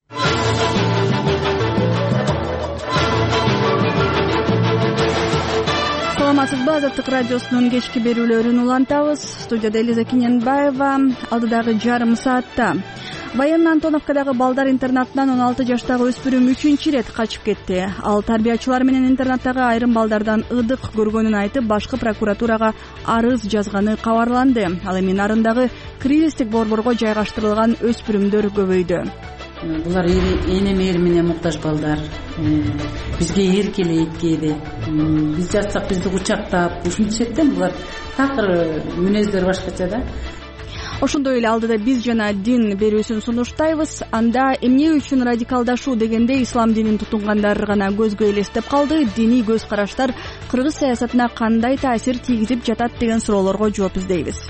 Саламатсызбы, Азаттык радиосунун кечки берүүлөрүн улантабыз. Студияда Элиза Киненбаева. Алдыдагы жарым саатта Военно Антоновкадагы балдар интернатынан он алты жаштагы өспүрүм үчүнчү ирет качып кетти. Ал тарбиячылар менен интернаттагы айрым балдардан ыдык көргөнүн айтып, башкы прокуратурага арыз жазганы кабарланды. Ал эми нарындагы кризистик борборго жайгаштырылган өспүрүмдөр көбөйдү. Булар эне мээри менен муктаж балдар. Бизге эркелейт кээде. Биз жатсак бизди кучактап, ушинтишет да, булар такыр мүнөздөр башкача да. Ошондой эле алдыда биз жана дин берүүсүн сунуштайбыз. Анда эмне үчүн радикалдашуу дегенде ислам динин тутунгандар гана көзгө элестеп калды. Диний көз караштар кыргыз саясатына кандай таасир тийгизип жатат деген суроолорго жооп издейбиз.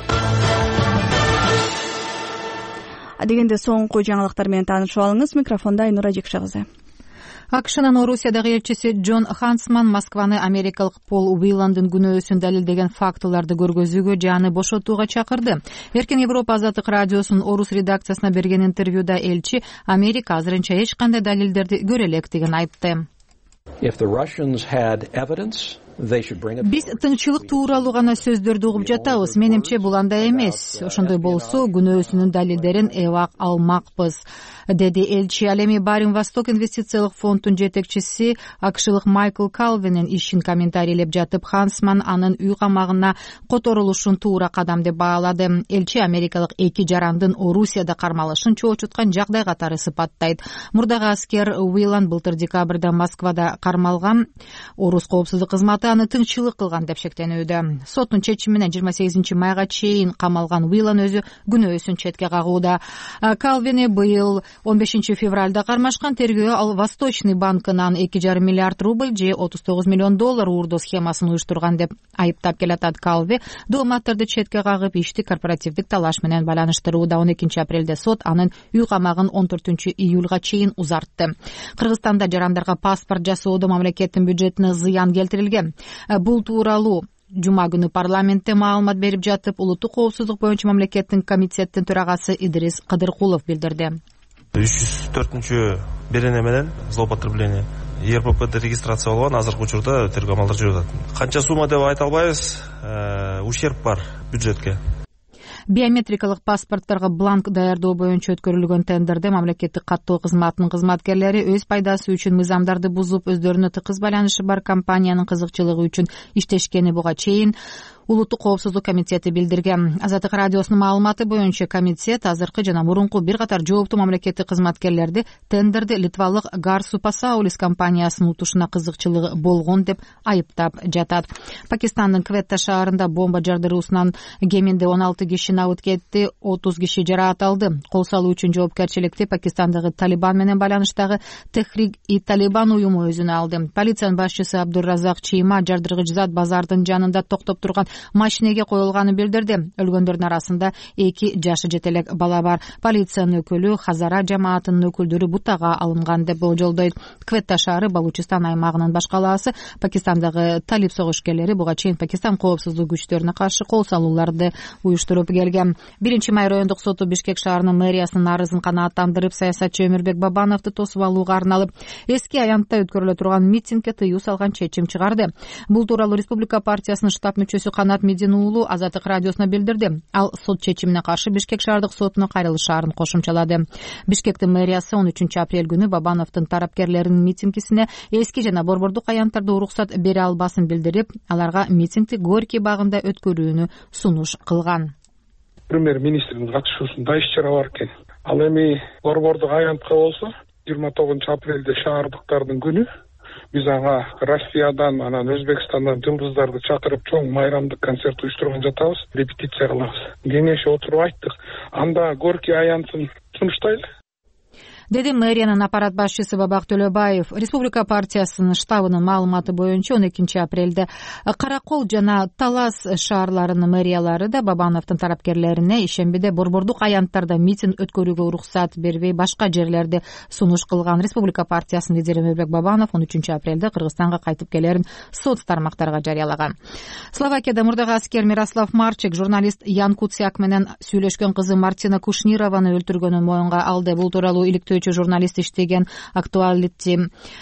Дегенде соңку жаңылыктар менен таанышып алыңыз. Микрофонда Айнура Жекше кызы. АКШнын Орусиядагы элчиси Джон Хансман Москваны америкалык Пол Уиландын күнөөсүн далилдеген фактыларды көргөзүүгө жаны бошотууга чакырды. Эркин Европа Азаттык радиосунун орус редакциясына берген интервьюда элчи Америка азырынча эч кандай далилдерди көрө электигин айтты. Биз тынччылык тууралуу гана сөздөрдү угуп жатабыз. Менимче бул андай эмес. Ошондой болсо күнөөсүнүн далилдерин эбак алмакпыз, деди элчи. Ал эми Барин Восток инвестициялык фонддун жетекчиси акшылык Майкл Калвинин ишин комментарийлеп жатып, Хансман анын үй камагына которулушун туура кадам деп баалады. Элчи америкалык эки жарандын Орусияда кармалышын чоочуткан жагдай катары сыпаттайт. Мурдагы аскер Уиланд былтыр декабрда Москвада кармалган. Орус коопсуздук кызматы аны тынччылык кылган деп шектенүүдө. Соттун чечими менен жыйырма сегизинчи майга чейин камалган Уилан өзү күнөөсүн четке кагууда. Калвини быйыл он бешинчи февралда кармашкан. Тергөө ал Восточный банкынан эки жарым миллиард рубль же отуз тогуз миллион доллар уурдоо схемасын уюштурган деп айыптап келатат. Калви дооматтарды четке кагып, ишти корпоративдик талаш менен байланыштырууда. он экинчи апрелде сот анын үй камагын он төртүнчү июлга чейин узартты. Кыргызстанда жарандарга паспорт жасоодо мамлекеттин бюджетине зыян келтирилген. Бул тууралуу жума күнү парламентте маалымат берип жатып, улуттук коопсуздук боюнча мамлекеттин комитеттин төрагасы Идрис Кадыркулов билдирди. үч жүз төртүнчү берене менен злоупотребление е эр пэ пэде регистрация болгон. Азыркы учурда тергөө амалдары жүрүп атат. Канча сумма деп айта албайбыз, ущерб бар бюджетке. Биометрикалык паспорттарга бланк даярдоо боюнча өткөрүлгөн тендерде мамлекеттик каттоо кызматынын кызматкерлери өз пайдасы үчүн мыйзамдарды бузуп, өздөрүнө тыкыз байланышы бар компаниянын кызыкчылыгы үчүн иштешкени буга чейин Улуттук коопсуздук комитети билдирген. Азаттык радиосунун маалыматы боюнча комитет азыркы жана мурунку бир катар жооптуу мамлекеттик кызматкерлерди тендерди литвалык Гарсу Пасаулис компаниясынын утушуна кызыкчылыгы болгон деп айыптап жатат. Пакистандын Кветта шаарында бомба жардыруусунан кеминде он алты киши набыт кетти, отуз киши жараат алды. Кол салуу үчүн жоопкерчиликти Пакистандагы Талибан менен байланыштагы Техрик и Талибан уюму өзүнө алды. Полициянын башчысы Абдурразак Чийма жардыргыч зат базардын жанында токтоп турган машинеге коюлганын билдирди. Өлгөндөрдүн арасында эки жашы жетелек бала бар. Полициянын өкүлү Хазара жамаатынын өкүлдөрү бутага алынган деп болжолдойт. Кветта шаары Балучистан аймагынын баш калаасы. Пакистандагы талип согушкерлери буга чейин Пакистан коопсуздук күчтөрүнө каршы кол салууларды уюштуруп келген. биринчи май райондук соту Бишкек шаарынын мэриясынын арызын канааттандырып, саясатчы Өмүрбек Бабановду тосуп алууга арналып эски аянтта өткөрүлө турган митингге тыюу салган чечим чыгарды. Бул тууралуу Республика партиясынын штаб мүчөсү Канат Медин уулу Азаттык радиосуна билдирди. Ал сот чечимине каршы Бишкек шаардык сотуна кайрылышаарын кошумчалады. Бишкектин мэриясы он үчүнчү апрель күнү Бабановдун тарапкерлеринин митингисине эски жана борбордук аянттарды уруксат бере албасын билдирип, аларга митингди Горький багында өткөрүүнү сунуш кылган. Премьер-министрдин катышуусунда иш-чара бар экен. Ал эми борбордук аянтка болсо жыйырма тогузунчу апрелде шаардыктардын күнү биз ага Россиядан, анан Өзбекстандан жылдыздарды чакырып чоң майрамдык концерт уюштурган жатабыз, репетиция кылабыз. Кеңешип отуруп айттык. Анда Горький аянтын сунуштайлы, деди мэриянын аппарат башчысы Бабак Төлөбаев. Республика партиясынын штабынын маалыматы боюнча он экинчи апрелде Кара Кол жана Талас шаарларынын мэриялары да Бабановдун тарапкерлерине ишембиде борбордук аянттарда митинг өткөрүүгө уруксат бербей башка жерлерди сунуш кылган. Республика партиясынын лидери Өмүрбек Бабанов он үчүнчү апрелде Кыргызстанга кайтып келерин соц тармактарга жарыялаган. Словакияда мурдагы аскер Мирослав Марчек журналист Ян Куцяк менен сүйлөшкөн кызы Мартина Кушнированы өлтүргөнүн моюнга алды. Бул тууралуу иликтөөчү журналист иштеген Актуалити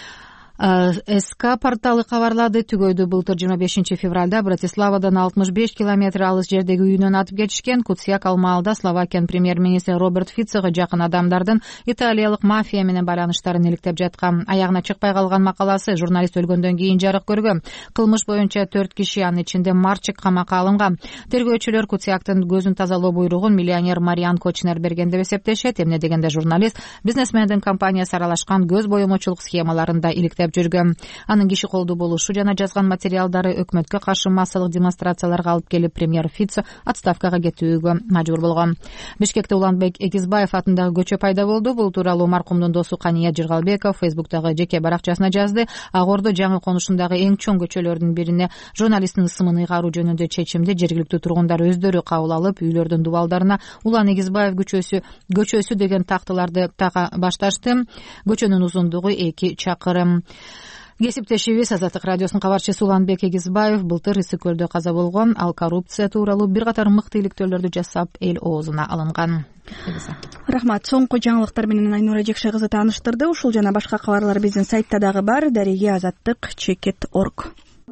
СК порталы кабарлады. Түгөйдү былтыр жыйырма бешинчи февралда Братиславадан алтымыш беш километр алыс жердеги үйүнөн атып кетишкен. Куцяк ал маалда Словакиянын премьер-министри Роберт Фицага жакын адамдардын италиялык мафия менен байланыштарын иликтеп жаткан. Аягына чыкпай калган макаласы журналист өлгөндөн кийин жарык көргөн. Кылмыш боюнча төрт киши, анын ичинде Марчек, камакка алынган. Тергөөчүлөр Куцяктын көзүн тазалоо буйругун миллионер Мариан Кочнер берген деп эсептешет. Эмне дегенде журналист бизнесмендин компаниясы аралашкан көз боемочулук схемаларында иликтеп жүргөн. Анын киши колдуу болушу жана жазган материалдары өкмөткө каршы массалык демонстрацияларга алып келип, премьер Фиц отставкага кетүүгө мажбур болгон. Бишкекте Уланбек Эгизбаев атындагы көчө пайда болду. Бул тууралуу маркумдун досу Кания Жыргалбеков Фейсбуктагы жеке баракчасына жазды. Ак Ордо жаңы конушундагы эң чоң көчөлөрдүн бирине журналисттин ысымын ыйгаруу жөнүндө чечимди жергиликтүү тургундар өздөрү кабыл алып, үйлөрдүн дубалдарына Улан Эгизбаев көчөсү көчөсү деген тактыларды тага башташты. Көчөнүн узундугу эки чакырым. Кесиптешибиз Азаттык радиосунун кабарчысы Уланбек Эгизбаев былтыр Ысык көлдө каза болгон. Ал коррупция тууралуу бир катар мыкты иликтөөлөрдү жасап, эл оозуна алынган. Рахмат. Соңку жаңылыктар менен Айнура Жекше кызы тааныштырды. Ушул жана башка кабарлар биздин сайтта дагы бар. Дареги азаттык чекит точка орг.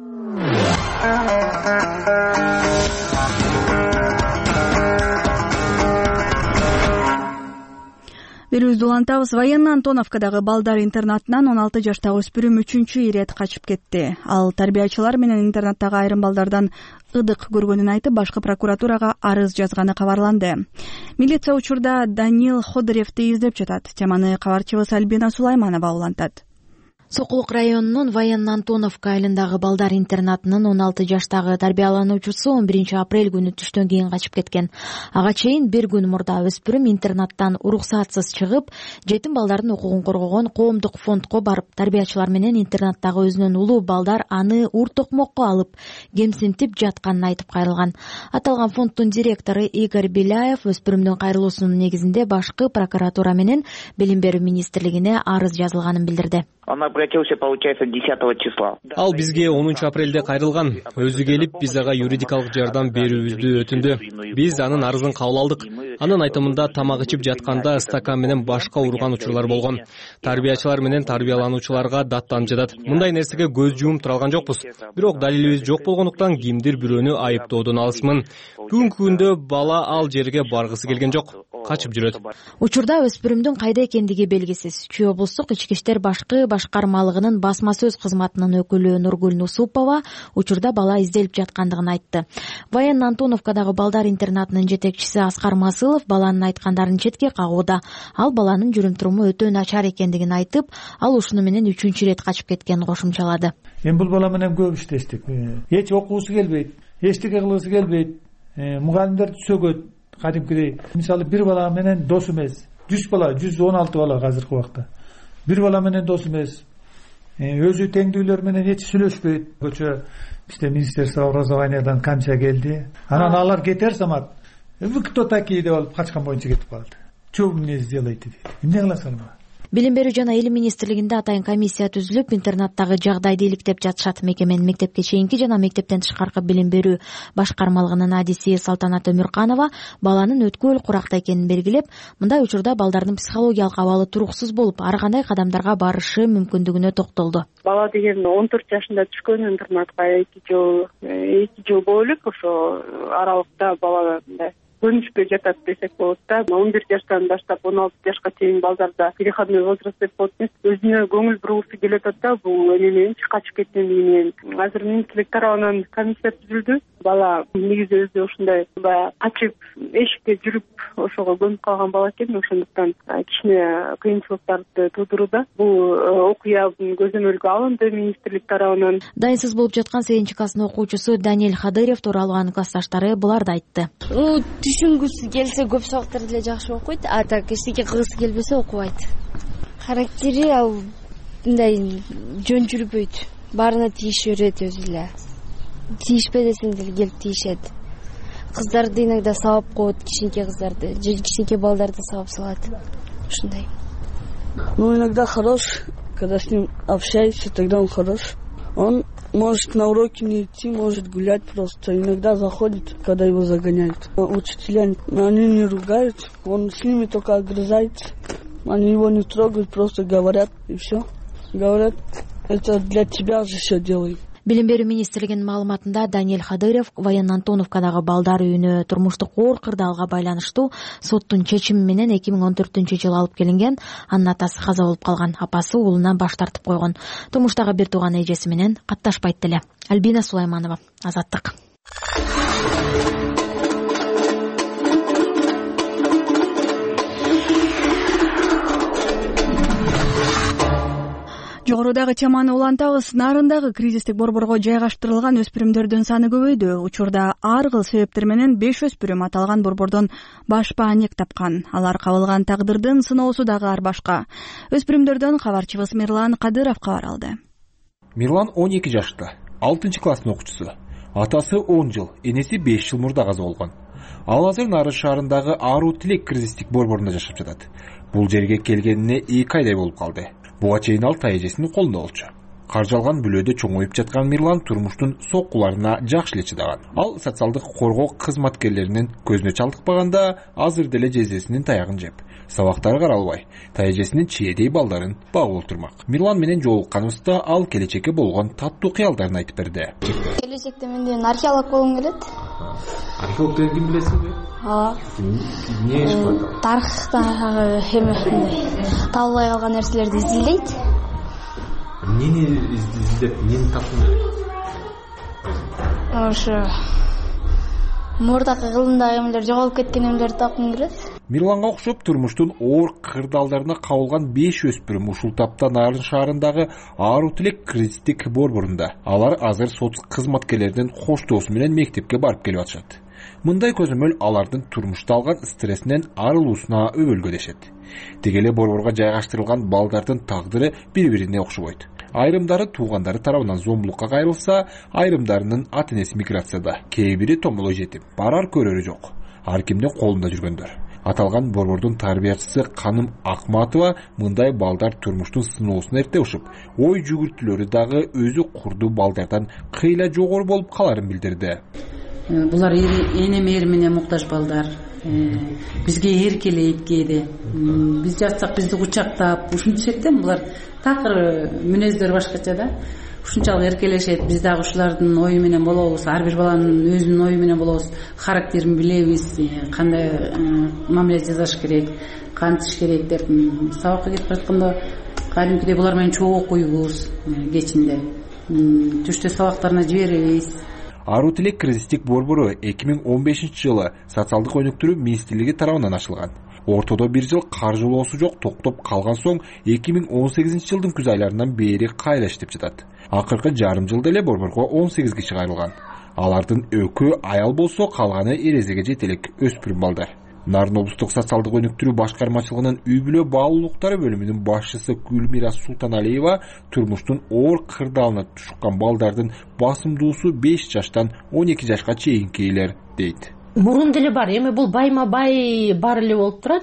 Берүүбүздү улантабыз. Военно Антоновкадагы балдар интернатынан он алты жаштагы өспүрүм үчүнчү ирет качып кетти. Ал тарбиячылар менен интернаттагы айрым балдардан ыдык көргөнүн айтып, башкы прокуратурага арыз жазганы кабарланды. Милиция учурда Данил Ходыревди издеп жатат. Теманы кабарчыбыз Альбина Сулайманова улантат. Сокулук районунун Военно Антоновка айылындагы балдар интернатынын он алты жаштагы тарбиялануучусу он биринчи апрель күнү түштөн кийин качып кеткен. Ага чейин бир күн мурда өспүрүм интернаттан уруксатсыз чыгып, жетим балдардын укугун коргогон коомдук фондко барып, тарбиячылар менен интернаттагы өзүнөн улуу балдар аны ур токмокко алып, кемсинтип жатканын айтып кайрылган. Аталган фонддун директору Игорь Беляев өспүрүмдүн кайрылуусунун негизинде башкы прокуратура менен Билим берүү министрлигине арыз жазылганын билдирди. Он обратился, получается, десятого числа. Ал бизге онунчу апрелде кайрылган. Өзү келип, биз ага юридикалык жардам берүүбүздү өтүндү. Биз анын арызын кабыл алдык. Анын айтымында тамак ичип жатканда стакан менен башка урган учурлар болгон. Тарбиячылар менен тарбиялануучуларга даттанып жатат. Мындай нерсеге көз жумуп тура алган жокпуз. Бирок далилибиз жок болгондуктан кимдир бирөөнү айыптоодон алысмын. Бүгүнкү күндө бала ал жерге баргысы келген жок. Качып жүрөт. Учурда өспүрүмдүн кайда экендиги белгисиз. Чүй облустук ички иштер башкы башкармалыгынын басма сөз кызматынын өкүлү Нургүл Нусупова учурда бала изделип жаткандыгын айтты. Военно Антоновкадагы балдар интернатынын жетекчиси Аскар Масылов баланын айткандарын четке кагууда. Ал баланын жүрүм-туруму өтө начар экендигин айтып, ал ушуну менен үчүнчү ирет качып кеткенин кошумчалады. Эми бул бала менен көп иштештик. Эч окуусу келбейт, эчтеке кылгысы келбейт. Мугалимдер сөгөт. Кадимкидей, мисалы бир бала менен дос эмес. жүз бала, жүз он алты бала азыркы убакта. Бир бала менен дос эмес. Өзү теңдүүлөр менен эч сүйлөшпөйт. Көчө бизде министерство образованиядан камча келди. Анан алар кетер самат. Вы кто такие деп алып качкан боюнча кетип калды. Что вы мне сделаете? Эмне кыласың? Билим берүү жана илим министрлигинде атайын комиссия түзүлүп, интернаттагы жагдайды иликтеп жатышат. Мекеменин мектепке чейинки жана мектептен тышкаркы билим берүү башкармалыгынын адиси Салтанат Өмүрканова баланын өткүл куракта экенин белгилеп, мындай учурда балдардын психологиялык абалы туруксуз болуп, ар кандай кадамдарга барышы мүмкүндүгүнө токтолду. Бала деген он төрт жашында түшкөн интернатка эки жыл эки жыл боло элек, ошо аралыкта бала көнүшпөй жатат десек болот да. он бир жаштан баштап он алты жашка чейин балдарда переходной возраст деп коет эмес, өзүнө көңүл бургусу келип атат да, бул эмнен качып кеткендиги менен. Азыр министрлик тарабынан комиссия түзүлдү. Бала негизи өзү ушундай баягы качып эшикте жүрүп ошого көнүп калган бала экен, ошондуктан кичине кыйынчылыктарды туудурууда. Бул окуянын көзөмөлгө алынды министрлик тарабынан. Дайынсыз болуп жаткан сегизинчи класстын окуучусу Даниэль Хадырев тууралуу анын классташтары буларды айтты. Түшүнгүсү келсе көп сабактарды эле жакшы окуйт, а так эчтеке кылгысы келбесе окубайт. Характери ал мындай жөн жүрбөйт. Баарына тийише берет өзү эле. Тийишпе десең деле келип тийишет. Кыздарды иногда сабап коет, кичинекей кыздарды, же кичинекей балдарды сабап салат. Ушундай. Ну, иногда хорош, когда с ним общаешься, тогда он хорош. Он может на уроки не идти, может гулять просто. Иногда заходит, когда его загоняют. Учителя, они не ругают, он с ними только огрызается. Они его не трогают, просто говорят и все. Говорят, это для тебя же все делаем. Билим берүү министрлигинин маалыматында Даниэль Хадырев Военно Антоновкадагы балдар үйүнө турмуштук оор кырдаалга байланыштуу соттун чечими менен эки миң он төртүнчү жылы алып келинген. Анын атасы каза болуп калган, апасы уулунан баш тартып койгон. Турмуштагы бир тууган эжеси менен катташпайт деле. Альбина Сулайманова, Азаттык. Жогорудагы теманы улантабыз. Нарындагы кризистик борборго жайгаштырылган өспүрүмдөрдүн саны көбөйдү. Учурда ар кыл себептер менен беш өспүрүм аталган борбордон баш бааник тапкан. Алар кабылган тагдырдын сыноосу дагы ар башка. Өспүрүмдөрдөн кабарчыбыз Мирлан Кадыров кабар алды. Мирлан он эки жашта, алтынчы класстын окуучусу. Атасы он жыл, энеси беш жыл мурда каза болгон. Ал азыр Нарын шаарындагы Аруу Тилек кризистик борборунда жашап жатат. Бул жерге келгенине эки айдай болуп калды. Буга чейин ал тайэжесинин колунда болчу. Каржы алган бүлөдө чоңоюп жаткан Мирлан турмуштун соккуларына жакшы эле чыдаган. Ал социалдык коргоо кызматкерлеринин көзүнө чалдыкпаганда азыр деле жездесинин таягын жеп, сабактары каралбай, тайэжесинин чиедей балдарын багып отурмак. Мирлан менен жолукканыбызда ал келечекке болгон таттуу кыялдарын айтып берди. Келечекте мен археолог болгум келет. Археолог деген ким билесиңби? Ооба. Эмне иш кылат? Тарыхтагы табылбай калган нерселерди изилдейт. Эмнени изилдеп, эмнени таптың? Ошо мурдакы кылымдагы эмелер жоголуп кеткен эмелерди тапкым келет. Мирланга окшоп турмуштун оор кырдаалдарына кабылган беш өспүрүм ушул тапта Нарын шаарындагы Аруу Тилек кризистик борборунда. Алар азыр соц кызматкерлеринин коштоосу менен мектепке барып келип атышат. Мындай көзөмөл алардын турмушта алган стрессинен арылуусуна өбөлгө дешет. Тегеле борборго жайгаштырылган балдардын тагдыры бири-бирине окшобойт. Айрымдары туугандары тарабынан зомбулукка кайрылса, айрымдарынын ата-энеси миграцияда, кээ бири томолой жетип, барар көрөрү жок. Ар кимдин колунда жүргөндөр. Аталган борбордун тарбиячысы Каным Акматова мындай балдар турмуштун сыноосуна эрте ушуп, ой жүгүртүүлөрү дагы өзү курдуу балдардан кыйла жогору болуп каларын билдирди. Булар эне мээримине муктаж балдар. Бизге эркелейт кээде. Биз жатсак бизди кучактап, ушунча да булар такыр мүнөздөр башкача да. Ушунчалык эркелешет. Биз дагы ушулардын ою менен болобуз. Ар бир баланын өзүнүн ою менен болобуз. Характерин билебиз. Кандай мамиле жасаш керек, кантыш керек деп сабакка кетип баратканда кадимкидей булар менен чогуу окуйбуз кечинде. Түштө сабактарына жиберебиз. Аруу Тилек кризистик борбору эки миң он бешинчи жылы социалдык өнүктүрүү министрлиги тарабынан ачылган. Ортодо бир жыл каржылоосу жок токтоп калган соң эки миң он сегизинчи жылдын күз айларынан бери кайра иштеп жатат. Акыркы жарым жылда эле борборго он сегиз киши кайрылган. Алардын экөө аял болсо, калганы эрезеге жетелик өспүрүм балдар. Нарын облустук социалдык өнүктүрүү башкармачылыгынын үй бүлө баалуулуктары бөлүмүнүн башчысы Гүлмира Султаналиева турмуштун оор кырдаалына тушкан балдардын басымдуусу беш жаштан он эки жашка чейинкилер дейт. Мурун деле бар, эми бул байма бай бар эле болуп турат.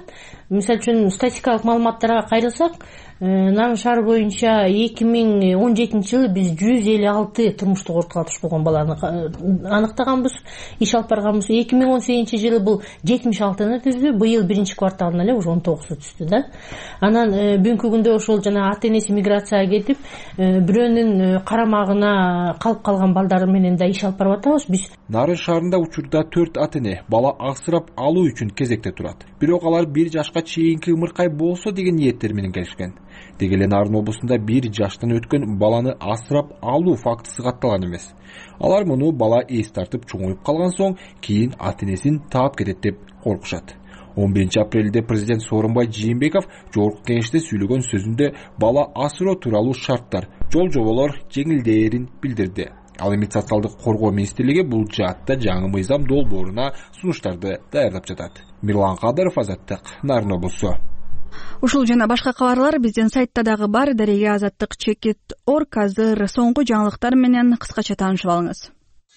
мисалы үчүн статистикалык маалыматтарга кайрылсак, Нарын шаары боюнча эки миң он жетинчи жылы биз жүз элүү алты турмуштук ордукка туш болгон баланы аныктаганбыз, иш алып барганбыз. эки миң он сегизинчи жылы бул жетимиш алтыны түздү, быйыл биринчи кварталында эле уже он тогузу түздү да. Анан бүгүнкү күндө ошол жана ата энеси миграцияга кетип, бирөөнүн карамагына калып калган балдар менен да иш алып барып атабыз биз. Нарын шаарында учурда төрт ата эне бала асырап алуу үчүн кезекте турат. Бирок алар бир жашка чейинки ымыркай болсо деген ниеттер менен келишкен. Деги эле Нарын облусунда бир жаштан өткөн баланы асырап алуу фактысы катталган эмес. Алар муну бала эс тартып чоңоюп калган соң кийин ата энесин таап кетет деп коркушат. он биринчи апрелде президент Сооронбай Жээнбеков жогорку кеңеште сүйлөгөн сөзүндө бала асыроо тууралуу шарттар, жол жоболор жеңилдээрин билдирди. Ал эми социалдык коргоо министрлиги бул жаатта жаңы мыйзам долбооруна сунуштарды даярдап жатат. Мирлан Кадыров, Азаттык, Нарын облусу. Ушул жана башка кабарлар биздин сайтта дагы бар. Дареге азаттык чекит точка орг. Азыр соңку жаңылыктар менен кыскача таанышып алыңыз.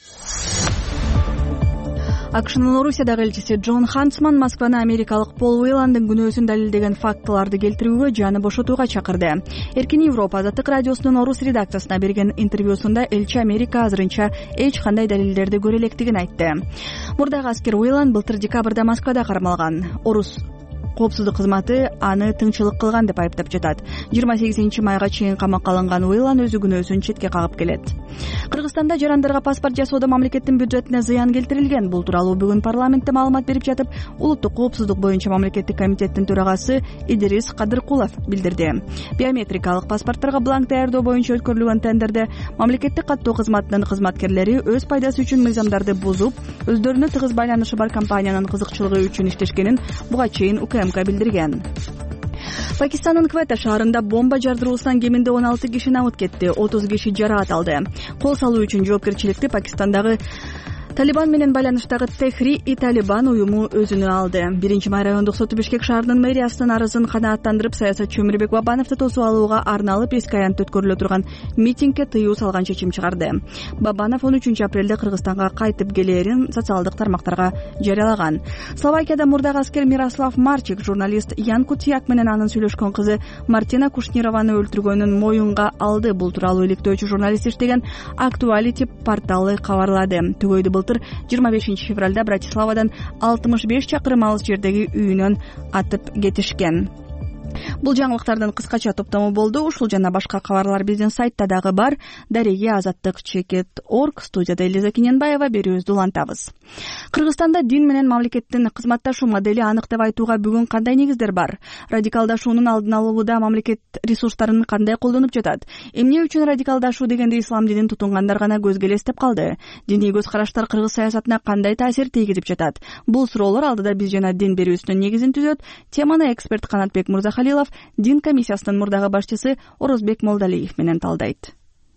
АКШнын Орусиядагы элчиси Джон Хантсман Москваны америкалык Пол Уейландын күнөөсүн далилдеген фактыларды келтирүүгө жаны бошотууга чакырды. Эркин Европа Азаттык радиосунун орус редакциясына берген интервьюсунда элчи Америка азырынча эч кандай далилдерди көрө электигин айтты. Мурдагы аскер Уейланд былтыр декабрда Москвада кармалган. Орус коопсуздук кызматы аны тыңчылык кылган деп айыптап жатат. жыйырма сегизинчи майга чейин камакка алынган Уейланд өзү күнөөсүн четке кагып келет. Кыргызстанда жарандарга паспорт жасоодо мамлекеттин бюджетине зыян келтирилген. Бул тууралуу бүгүн парламентте маалымат берип жатып, улуттук коопсуздук боюнча мамлекеттик комитеттин төрагасы Идирис Кадыркулов билдирди. Биометрикалык паспорттарга бланк даярдоо боюнча өткөрүлгөн тендерде мамлекеттик каттоо кызматынын кызматкерлери өз пайдасы үчүн мыйзамдарды бузуп, өздөрүнө тыгыз байланышы бар компаниянын кызыкчылыгы үчүн иштешкенин буга чейин УКМК билдирген. Пакистандын Квета шаарында бомба жардыруусунан кеминде он алты киши намыт кетти, отуз киши жараат алды. Кол салуу үчүн жоопкерчиликти Пакистандагы Талибан менен байланыштагы Техри-и Талибан уюму өзүнө алды. Биринчи май райондук соту Бишкек шаарынын мэриясынын арызын канааттандырып, саясатчы Өмүрбек Бабановду тосуп алууга арналып эски аянтта өткөрүлө турган митингге тыюу салган чечим чыгарды. Бабанов он үчүнчү апрелде Кыргызстанга кайтып келээрин социалдык тармактарга жарыялаган. Словакияда мурдагы аскер Мирослав Марчик журналист Ян Кутияк менен анын сүйлөшкөн кызы Мартина Кушнированы өлтүргөнүн моюнга алды. Бул тууралуу иликтөөчү журналист иштеген Актуалити порталы кабарлады. Түгөйдү былтыр жыйырма бешинчи февралда Братиславадан алтымыш беш чакырым алыс жердеги үйүнөн атып кетишкен. Бул жаңылыктардын кыскача топтому болду. Ушул жана башка кабарлар биздин сайтта дагы бар. Дареге азаттык чекит точка орг. Студияда Элиза Киненбаева, берүүбүздү улантабыз. Кыргызстанда дин менен мамлекеттин кызматташуу модели анык деп айтууга бүгүн кандай негиздер бар? Радикалдашуунун алдын алууда мамлекет ресурстарын кандай колдонуп жатат? Эмне үчүн радикалдашуу дегенде ислам динин тутунгандар гана көзгө элестеп калды? Диний көз караштар кыргыз саясатына кандай таасир тийгизип жатат? Бул суроолор алдыда биз жана дин берүүсүнүн негизин түзөт. Теманы эксперт Канатбек Мурзахалилов дин комиссиясынын мурдагы башчысы Орозбек Молдалиев менен талдайт.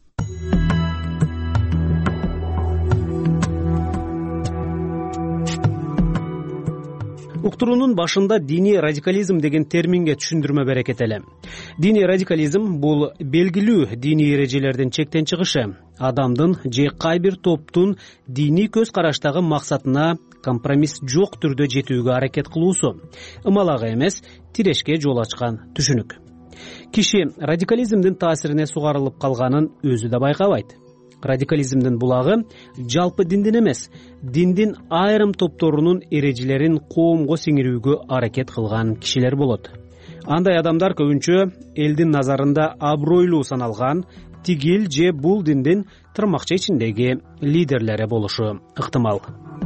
Уктуруунун башында диний радикализм деген терминге түшүндүрмө берекет эле. Диний радикализм бул белгилүү диний эрежелердин чектен чыгышы, адамдын же кай бир топтун диний көз караштагы максатына компромисс жок түрдө жетүүгө аракет кылуусу, ымалагы эмес, тирешке жол ачкан түшүнүк. Киши радикализмдин таасирине сугарылып калганын өзү да байкабайт. Радикализмдин булагы жалпы диндин эмес, диндин айрым топторунун эрежелерин коомго сиңирүүгө аракет кылган кишилер болот. Андай адамдар көбүнчө элдин назарында абройлуу саналган, тигил же бул диндин тырмакча ичиндеги лидерлери болушу ыктымал.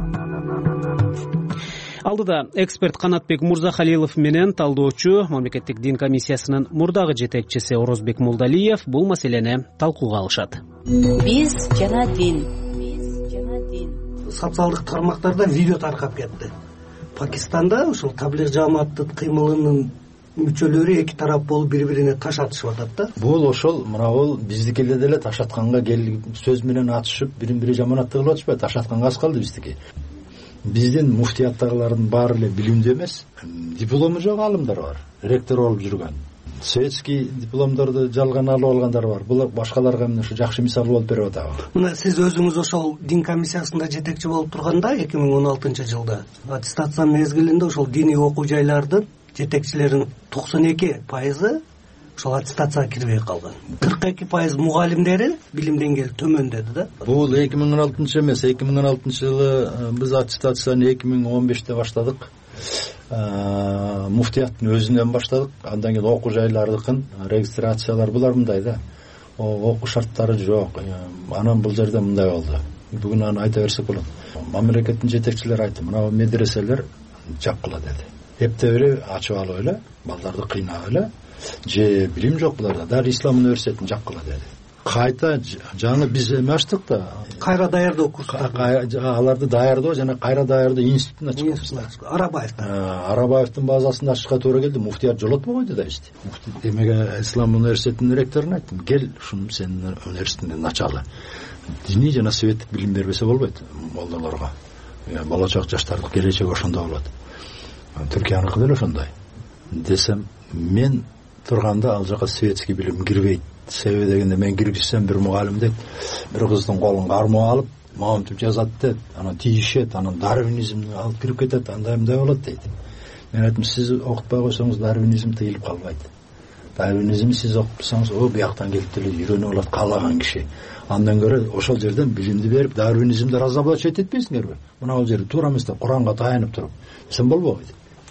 Алдыда эксперт Канатбек Мурзахалилов менен талдоочу мамлекеттик дин комиссиясынын мурдагы жетекчиси Орозбек Молдалиев бул маселени талкууга алышат. Биз жана дин. Социалдык тармактарда видео таркап кетти. Пакистанда ушул таблиг жамааттын кыймылынын мүчөлөрү эки тарап болуп бири-бирине таш атышып атат да. Бул ошол мына бул биздикилер деле таш атканга келип сөз менен атышып бири-бири жаманатты кылып атышпайбы? Таш атканга аз калды биздики. Биздин муфтияттагылардын баары эле билимдүү эмес, диплому жок алымдар бар, ректор болуп жүргөн. Советский дипломдорду жалган алып алгандар бар. Булар башкаларга мына ушу жакшы мисал болуп берип атабы. Мына сиз өзүңүз ошол дин комиссиясында жетекчи болуп турганда эки миң он алтынчы жылда аттестация мезгилинде ошол диний окуу жайлардын жетекчилердин токсон эки пайызы ошол аттестацияга кирбей калган. кырк эки пайыз мугалимдери билим деңгээли төмөн деди да. Бул эки миң он алтынчы эмес, эки миң он алтынчы жылы биз аттестацияны эки миң он беште баштадык. Муфтияттын өзүнөн баштадык. Андан кийин окуу жайлардыкын регистрациялар булар мындай да. Окуу шарттары жок. Анан бул жерде мындай болду. Бүгүн аны айта берсек болот. Мамлекеттин жетекчилери айтты, мына медреселер жапкыла деди. Эптебири ачып алып эле, балдарды кыйнап эле, же билим жок буларда. Дар Ислам университетин жапкыла деди. Кайта жаңы биз эме ачтык да. Кайра даярдоо курстары. Аларды даярдоо жана кайра даярдоо институтун ачкан. Арабаевдин. Арабаевдин базасында ачышка туура келди. Муфтият жолотпой койду да ишти. Демеге Ислам университетинин ректоруна айттым, кел ушуну сенин университетиңден ачалы. Диний жана светтик билим бербесе болбойт молдолорго. Болочок жаштардын келечеги ошондо болот. Түркияныкы деле ошондой. Десем, мен турганда ал жака светский билим кирбейт. Себеби дегенде мен киргизсем бир мугалим дейт, бир кыздын колун кармоо алып, мамтип жазат дейт, анан тийишет, анан дарвинизмди алып кирип кетет, андай мындай болот дейт. Мен айттым, сиз окутпай койсоңуз дарвинизм тыйылып калбайт. Дарвинизмди сиз окутсаңыз, о бияктан келип деле үйрөнүп алат каалаган киши. Андан көрө ошол жерден билимди берип, дарвинизмди разоблачать этпейсиңерби? Мына бул жерде туура эмес да, Куранга таянып туруп, десем болбойт.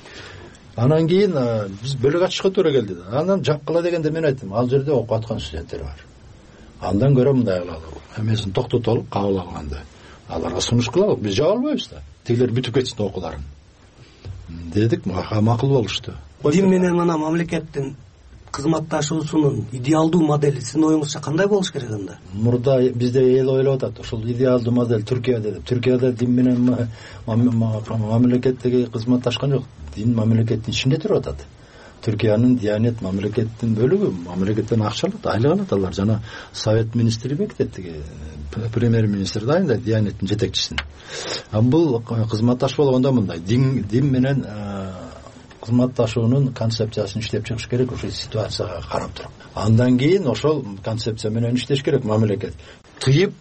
Анан кийин биз бөлөк ачышка туура келди. Анан жапкыла дегенде мен айттым, ал жерде окуп аткан студенттер бар. Андан көрө мындай кылалы. Эмесин токтотолуп кабыл алганда аларга сунуш кылалы, биз жаба албайбыз да. Тигилер бүтүп кетсин окууларын. Дедик, макул болушту. Дин менен мына мамлекеттин кызматташуусунун идеалдуу модели сиздин оюңузча кандай болуш керек анда? Мурда бизде эл ойлоп атат, ошол идеалдуу модель Түркияда деп. Түркияда дин менен мамлекеттеги кызматташкан жок. Дин мамлекеттин ичинде туруп атат. Түркиянын Диянет мамлекеттин бөлүгү, мамлекеттен акча алат, айлык алат алар. Жана Совет министри бекитет, премьер-министр дайындайт Диянеттин жетекчисин. А бул кызматташ болгондо мындай, дин дин менен кызматташуунун концепциясын иштеп чыгыш керек, ошол ситуацияга карап туруп. Андан кийин ошол концепция менен иштеш керек мамлекет. Тыйып,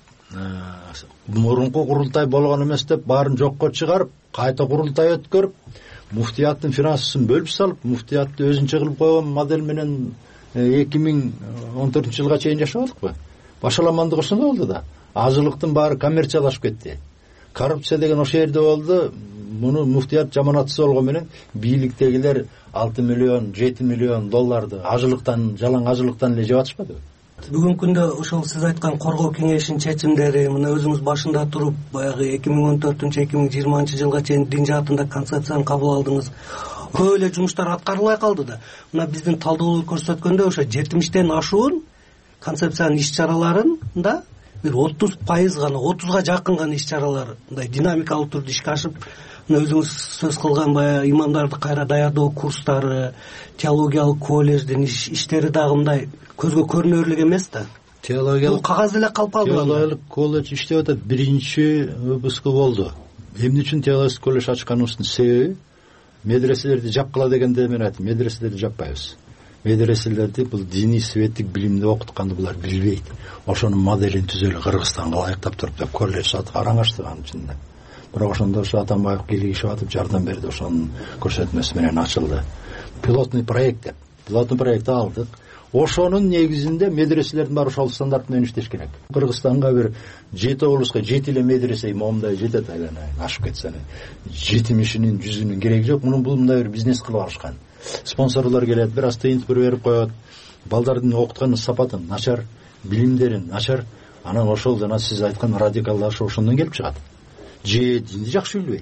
мурунку курултай болгон эмес деп баарын жокко чыгарып, кайта курултай өткөрүп, муфтияттын финансысын бөлүп салып, муфтиятты өзүнчө кылып койгон модель менен эки миң он төртүнчү жылга чейин жашабадыкпы? Башаламандык ошондо болду да. Азылыктын баары коммерциялашып кетти. Коррупция деген ошол жерде болду. Муну муфтият жаманатсыз болгон менен бийликтегилер алты миллион, жети миллион долларды ажылыктан, жалаң ажылыктан эле жеп атышпадыбы? Бүгүнкү күндө ошол сиз айткан коргоо кеңешинин чечимдери, мына өзүңүз башында туруп, баягы эки миң он төртүнчү эки миң жыйырманчы жылга чейин дин жаатында концепцияны кабыл алдыңыз. Көп эле жумуштар аткарылбай калды да. Мына биздин талдоолор көрсөткөндөй, ошо жетимиштен ашуун концепциянын иш-чараларында бир отуз пайыз гана, отузга жакын гана иш-чаралар мындай динамикалык түрдө ишке ашып, мына өзүңүз сөз кылган баягы имамдарды кайра даярдоо курстары, теологиялык колледждин иштери дагы мындай көзгө көрүнөрлүк эмес да. Теологиялык кагаз эле калып калды. Теологиялык колледж иштеп атат. Биринчи выпуску болду. Эмне үчүн теологиялык колледж ачканыбыздын себеби медреселерди жапкыла дегенде мен айттым, медреселерди жаппайбыз. Медреселерди бул диний светтик билимди окутканды булар билбейт. Ошонун моделин түзөлү Кыргызстанга ылайыктап туруп деп колледж атып караңаштык анын ичинде. Бирок ошондо ошо Атамбаев кийлигишип атып жардам берди, ошонун көрсөтмөсү менен ачылды. Пилотный проект деп. Пилотный проектти алдык. Ошонун негизинде медреселердин баары ошол стандарт менен иштеш керек. Кыргызстанга бир жети облуска жети эле медресе момундай жетет, айланайын ашып кетсе, жетимишинин жүзүнүн кереги жок. Муну бул мындай бир бизнес кылып алышкан. Спонсорлор келет, бир аз тыйынтып берип коет. Балдардын окуткан сапатын начар, билимдерин начар. Анан ошол жана сиз айткан радикалдашуу ошондон келип чыгат. Же динди жакшы билбейт,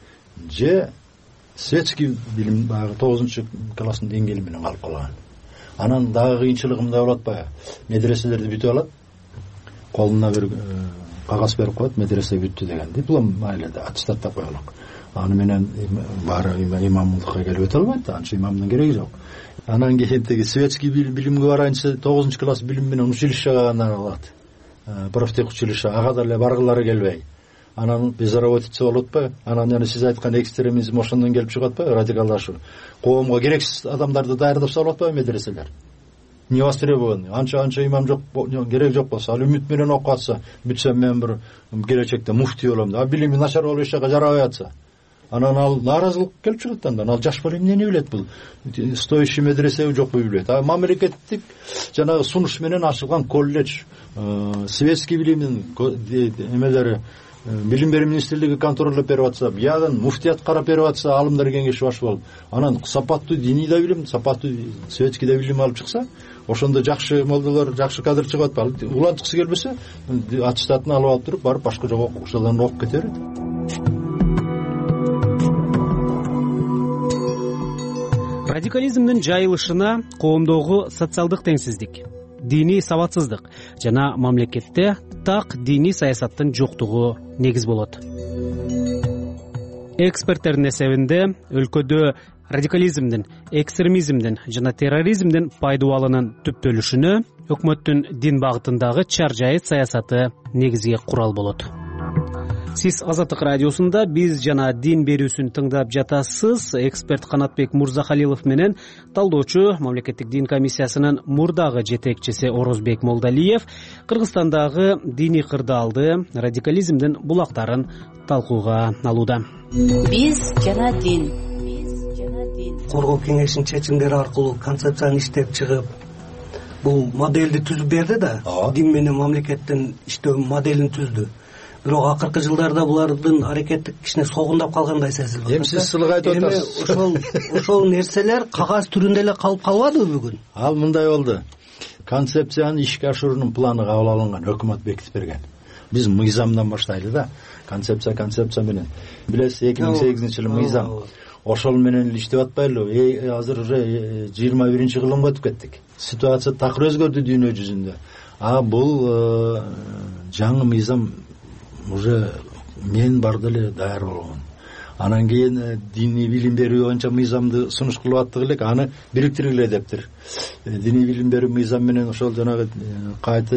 же светский билим баягы тогузунчу класстын деңгээли менен калып калган. Анан дагы кыйынчылыгы мындай болот баягы. Медреселерди бүтүп алат, колуна бир кагаз берип коет, медресе бүттү деген диплом айлада аттестаттап коелук. Аны менен баары имамдыкка келип өтө албайт да, анча имамдын кереги жок. Анан кийин тиги светский билимге барайынча тогузунчу класс билим менен училищеге алат. Профтех училище, ага деле баргылары келбей. Анан безработица болуп атпайбы? Анан жана сиз айткан экстремизм ошондон келип чыгып атпайбы? Радикалдашуу. Коомго керексиз адамдарды даярдап салып атпайбы медреселер? Не востребованный. Анча анча имам жок, керек жок болсо, ал үмүт менен окуп атса, бүтсөм мен бир келечекте муфти болом деп, а билими начар болуп эч жака жарабай атса, анан ал нааразылык келип чыгат. Андан ал жаш бала эмнени билет, бул стоящий медресеби жокпу билбейт. А мамлекеттик жанагы сунуш менен ачылган колледж, светский билимдин эмелери, билим берүү министрлиги контролдоп берип атса, биягын муфтият карап берип атса, алымдар кеңеши баш болуп, анан сапаттуу диний да билим, сапаттуу светский да билим алып чыкса, ошондо жакшы молдолор, жакшы кадр чыгып атпайбы. Улантыкысы келбесе, аттестатын алып алып туруп, барып башка жок окуучулардан окуп кете берет. Радикализмдин жайылышына коомдогу социалдык теңсиздик, диний сабатсыздык жана мамлекетте так диний саясаттын жоктугу негиз болот. Эксперттердин эсебинде өлкөдө радикализмдин, экстремизмдин жана терроризмдин пайдубалынын түптөлүшүнө өкмөттүн дин багытындагы чаржайыт саясаты негизги курал болот. Сиз Азаттык радиосунда биз жана дин берүүсүн тыңдап жатасыз. Эксперт Канатбек Мурзахалилов менен талдоочу мамлекеттик дин комиссиясынын мурдагы жетекчиси Орозбек Молдалиев Кыргызстандагы диний кырдаалды, радикализмдин булактарын талкууга алууда. Биз жана дин коргоо кеңешинин чечимдери аркылуу концепцияны иштеп чыгып, бул моделди түзүп берди да, дин менен мамлекеттин иштөө моделин түздү. Бирок акыркы жылдарда булардын аракети кичине согундап калгандай сезилип атат. Эми сиз сылык айтып атасыз. Ошол ошол нерселер кагаз түрүндө эле калып калбадыбы бүгүн? Ал мындай болду. Концепцияны ишке ашыруунун планы кабыл алынган, өкмөт бекитип берген. Биз мыйзамдан баштайлы да. Концепция концепция менен. Билесиз, эки миң сегизинчи жылы мыйзам. Ошол менен эле иштеп атпайлыбы? Азыр уже жыйырма биринчи кылымга өтүп кеттик. Ситуация такыр өзгөрдү дүйнө жүзүндө. А бул жаңы мыйзам уже мен барды эле даяр болгон. Анан кийин диний билим берүү боюнча мыйзамды сунуш кылып аттык элек, аны бириктиргиле дептир. Диний билим берүү мыйзам менен ошол жанагы кайта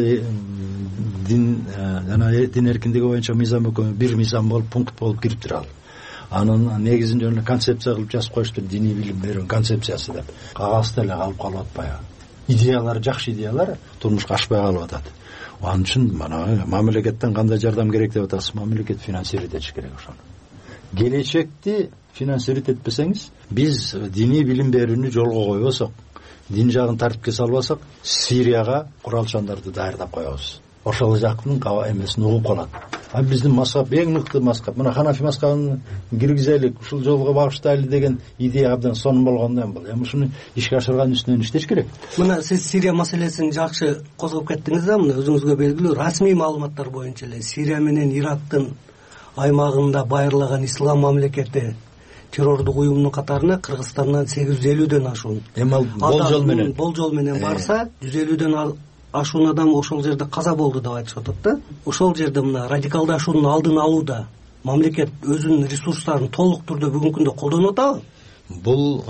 дин жана дин эркиндиги боюнча мыйзам экөө бир мыйзам болуп, пункт болуп кириптир ал. Анын негизин жөн концепция кылып жазып коюштур, диний билим берүүнүн концепциясы деп. Кагазда эле калып калып атпайбы? Идеялар, жакшы идеялар турмушка ашпай калып атат. Анын үчүн мана мамлекеттен кандай жардам керек деп атасыз? Мамлекет финансировать этиш керек ошону. Келечекти финансировать этпесеңиз, биз диний билим берүүнү жолго койбосок, дин жагын тартипке салбасак, Сирияга куралчандарды даярдап коебуз. Ошол жактын эмесин угуп калат. А биздин мазхаб эң мыкты мазхаб. Мына Ханафи мазхабын киргизелик, ушул жолго багыштайлы деген идея абдан сонун болгондон бул. Эми ушуну ишке ашырган үстүнөн иштеш керек. Мына сиз Сирия маселесин жакшы козгоп кеттиңиз да, мына өзүңүзгө белгилүү расмий маалыматтар боюнча эле Сирия менен Ирактын аймагында байырлаган ислам мамлекети террордук уюмунун катарына Кыргызстандан сегиз жүз элүүдөн ашуун. Эми ал болжол менен болжол менен барса, жүз элүүдөн ашуун адам ошол жерде каза болду деп айтышып атат да. Ошол жерде мына радикалдашуунун алдын алууда мамлекет өзүнүн ресурстарын толук түрдө бүгүнкү күндө колдонуп атабы? Бул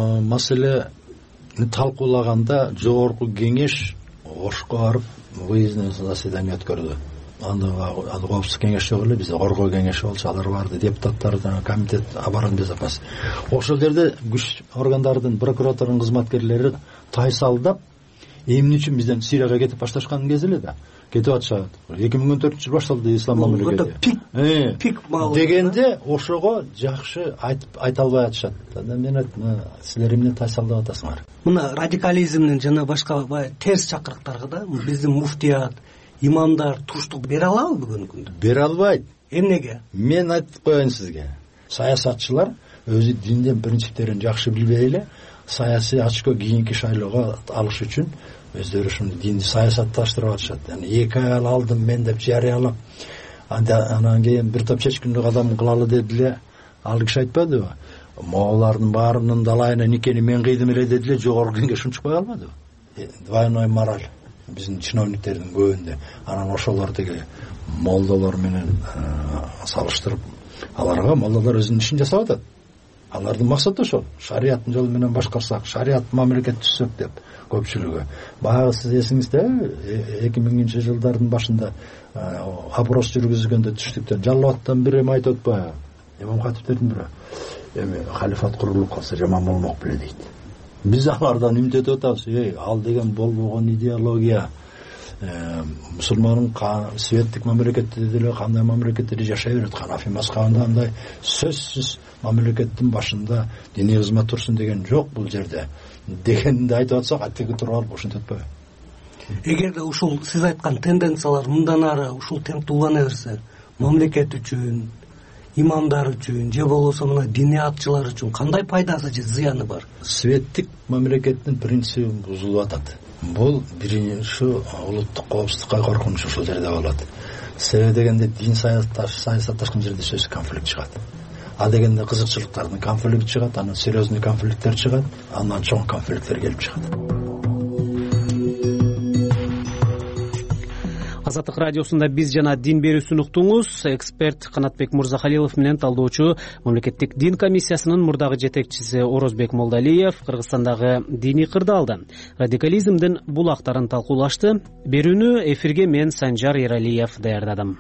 маселени талкуулаганда жогорку кеңеш Ошко барып выездное заседание өткөрдү. Анда коопсуздук кеңеши жок эле, бизде коргоо кеңеши болчу, алар барды, депутаттар, комитет обороны безопасности. Ошол жерде күч органдардын, прокуратуранын кызматкерлери тайсалдап, эмне үчүн бизден Сирияга кетип башташкан кез эле да. Кетип атышат. эки миң он төртүнчү жыл башталды ислам мамлекети. Пик, пик дегенде ошого жакшы айтып айта албай атышат. Мен айттым, силер эмне тайсалдап атасыңар? Мына радикализмдин жана башка терс чакырыктарга да биздин муфтият, имамдар туруштук бере алабы бүгүнкү күндө? Бере албайт. Эмнеге? Мен айтып коеюн сизге. Саясатчылар өзү диндин принциптерин жакшы билбей эле саясий очко кийинки шайлоого алыш үчүн өздөрү ушуну динди саясатташтырып атышат. Яны эки ай алдым мен деп жарыялап, анан кийин бир топ чечкиндүү кадам кылалы дедиле. Ал киши айтпадыбы? Моолардын баарынын далайына никени мен кыйдым эле дедиле, жогорку кеңеш унчукпай калбадыбы? Двойной мораль биздин чиновниктердин көбүндө. Анан ошолор деги молдолор менен салыштырып, аларга молдолор өзүнүн ишин жасап атат. Алардын максаты ошол. Шариаттын жолу менен башкарсак, шариат мамлекет түзсөк деп көпчүлүгү. Баягы сиз эсиңизде эки миңинчи жылдардын башында опрос жүргүзгөндө түштүктөн жаллабаттан бир эме айтып атпайбы? Имам катиптердин бири. Эми халифат курулуп калса жаман болмок беле дейт. Биз алардан үмүт этип атабыз. Эй, ал деген болбогон идеология. Мусулмандын светтик мамлекетте деле кандай мамлекетте жашай берет. Ханафи мазхабында андай сөзсүз мамлекеттин башында диний кызмат турсун деген жок бул жерде дегенди айтып атсак атеги туруп алып ушинтип атпайбы? Эгерде ушул сиз айткан тенденциялар мындан ары ушул темпте улана берсе, мамлекет үчүн, имамдар үчүн же болбосо мына диний атчылар үчүн кандай пайдасы же зыяны бар? Светтик мамлекеттин принциби бузулуп атат. Бул биринчи улуттук коопсуздукка коркунуч ушул жерде болот. Себеби дегенде дин саясатташкан жерде сөзсүз конфликт чыгат. А дегенде кызыкчылыктардын конфликти чыгат, анан серьезный конфликттер чыгат, андан чоң конфликттер келип чыгат. Азаттык радиосунда биз жана дин берүүсүн уктуңуз. Эксперт Канатбек Мурзахалилов менен талдоочу мамлекеттик дин комиссиясынын мурдагы жетекчиси Орозбек Молдалиев Кыргызстандагы диний кырдаалды, радикализмдин булактарын талкуулашты. Берүүнү эфирге мен Санжар Эралиев даярдадым.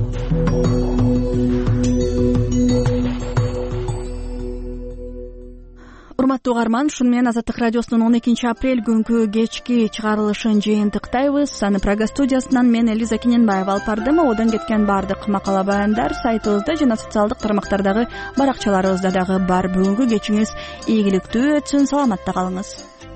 Урматтуу угарман, ушуну менен Азаттык радиосунун он экинчи апрель күнкү кечки чыгарылышын жыйынтыктайбыз. Аны Прага студиясынан мен Элиза Киненбаева алып бардым. Одон кеткен бардык макала баяндар сайтыбызда жана социалдык тармактардагы баракчаларыбызда дагы бар. Бүгүнкү кечиңиз ийгиликтүү өтсүн, саламатта калыңыз.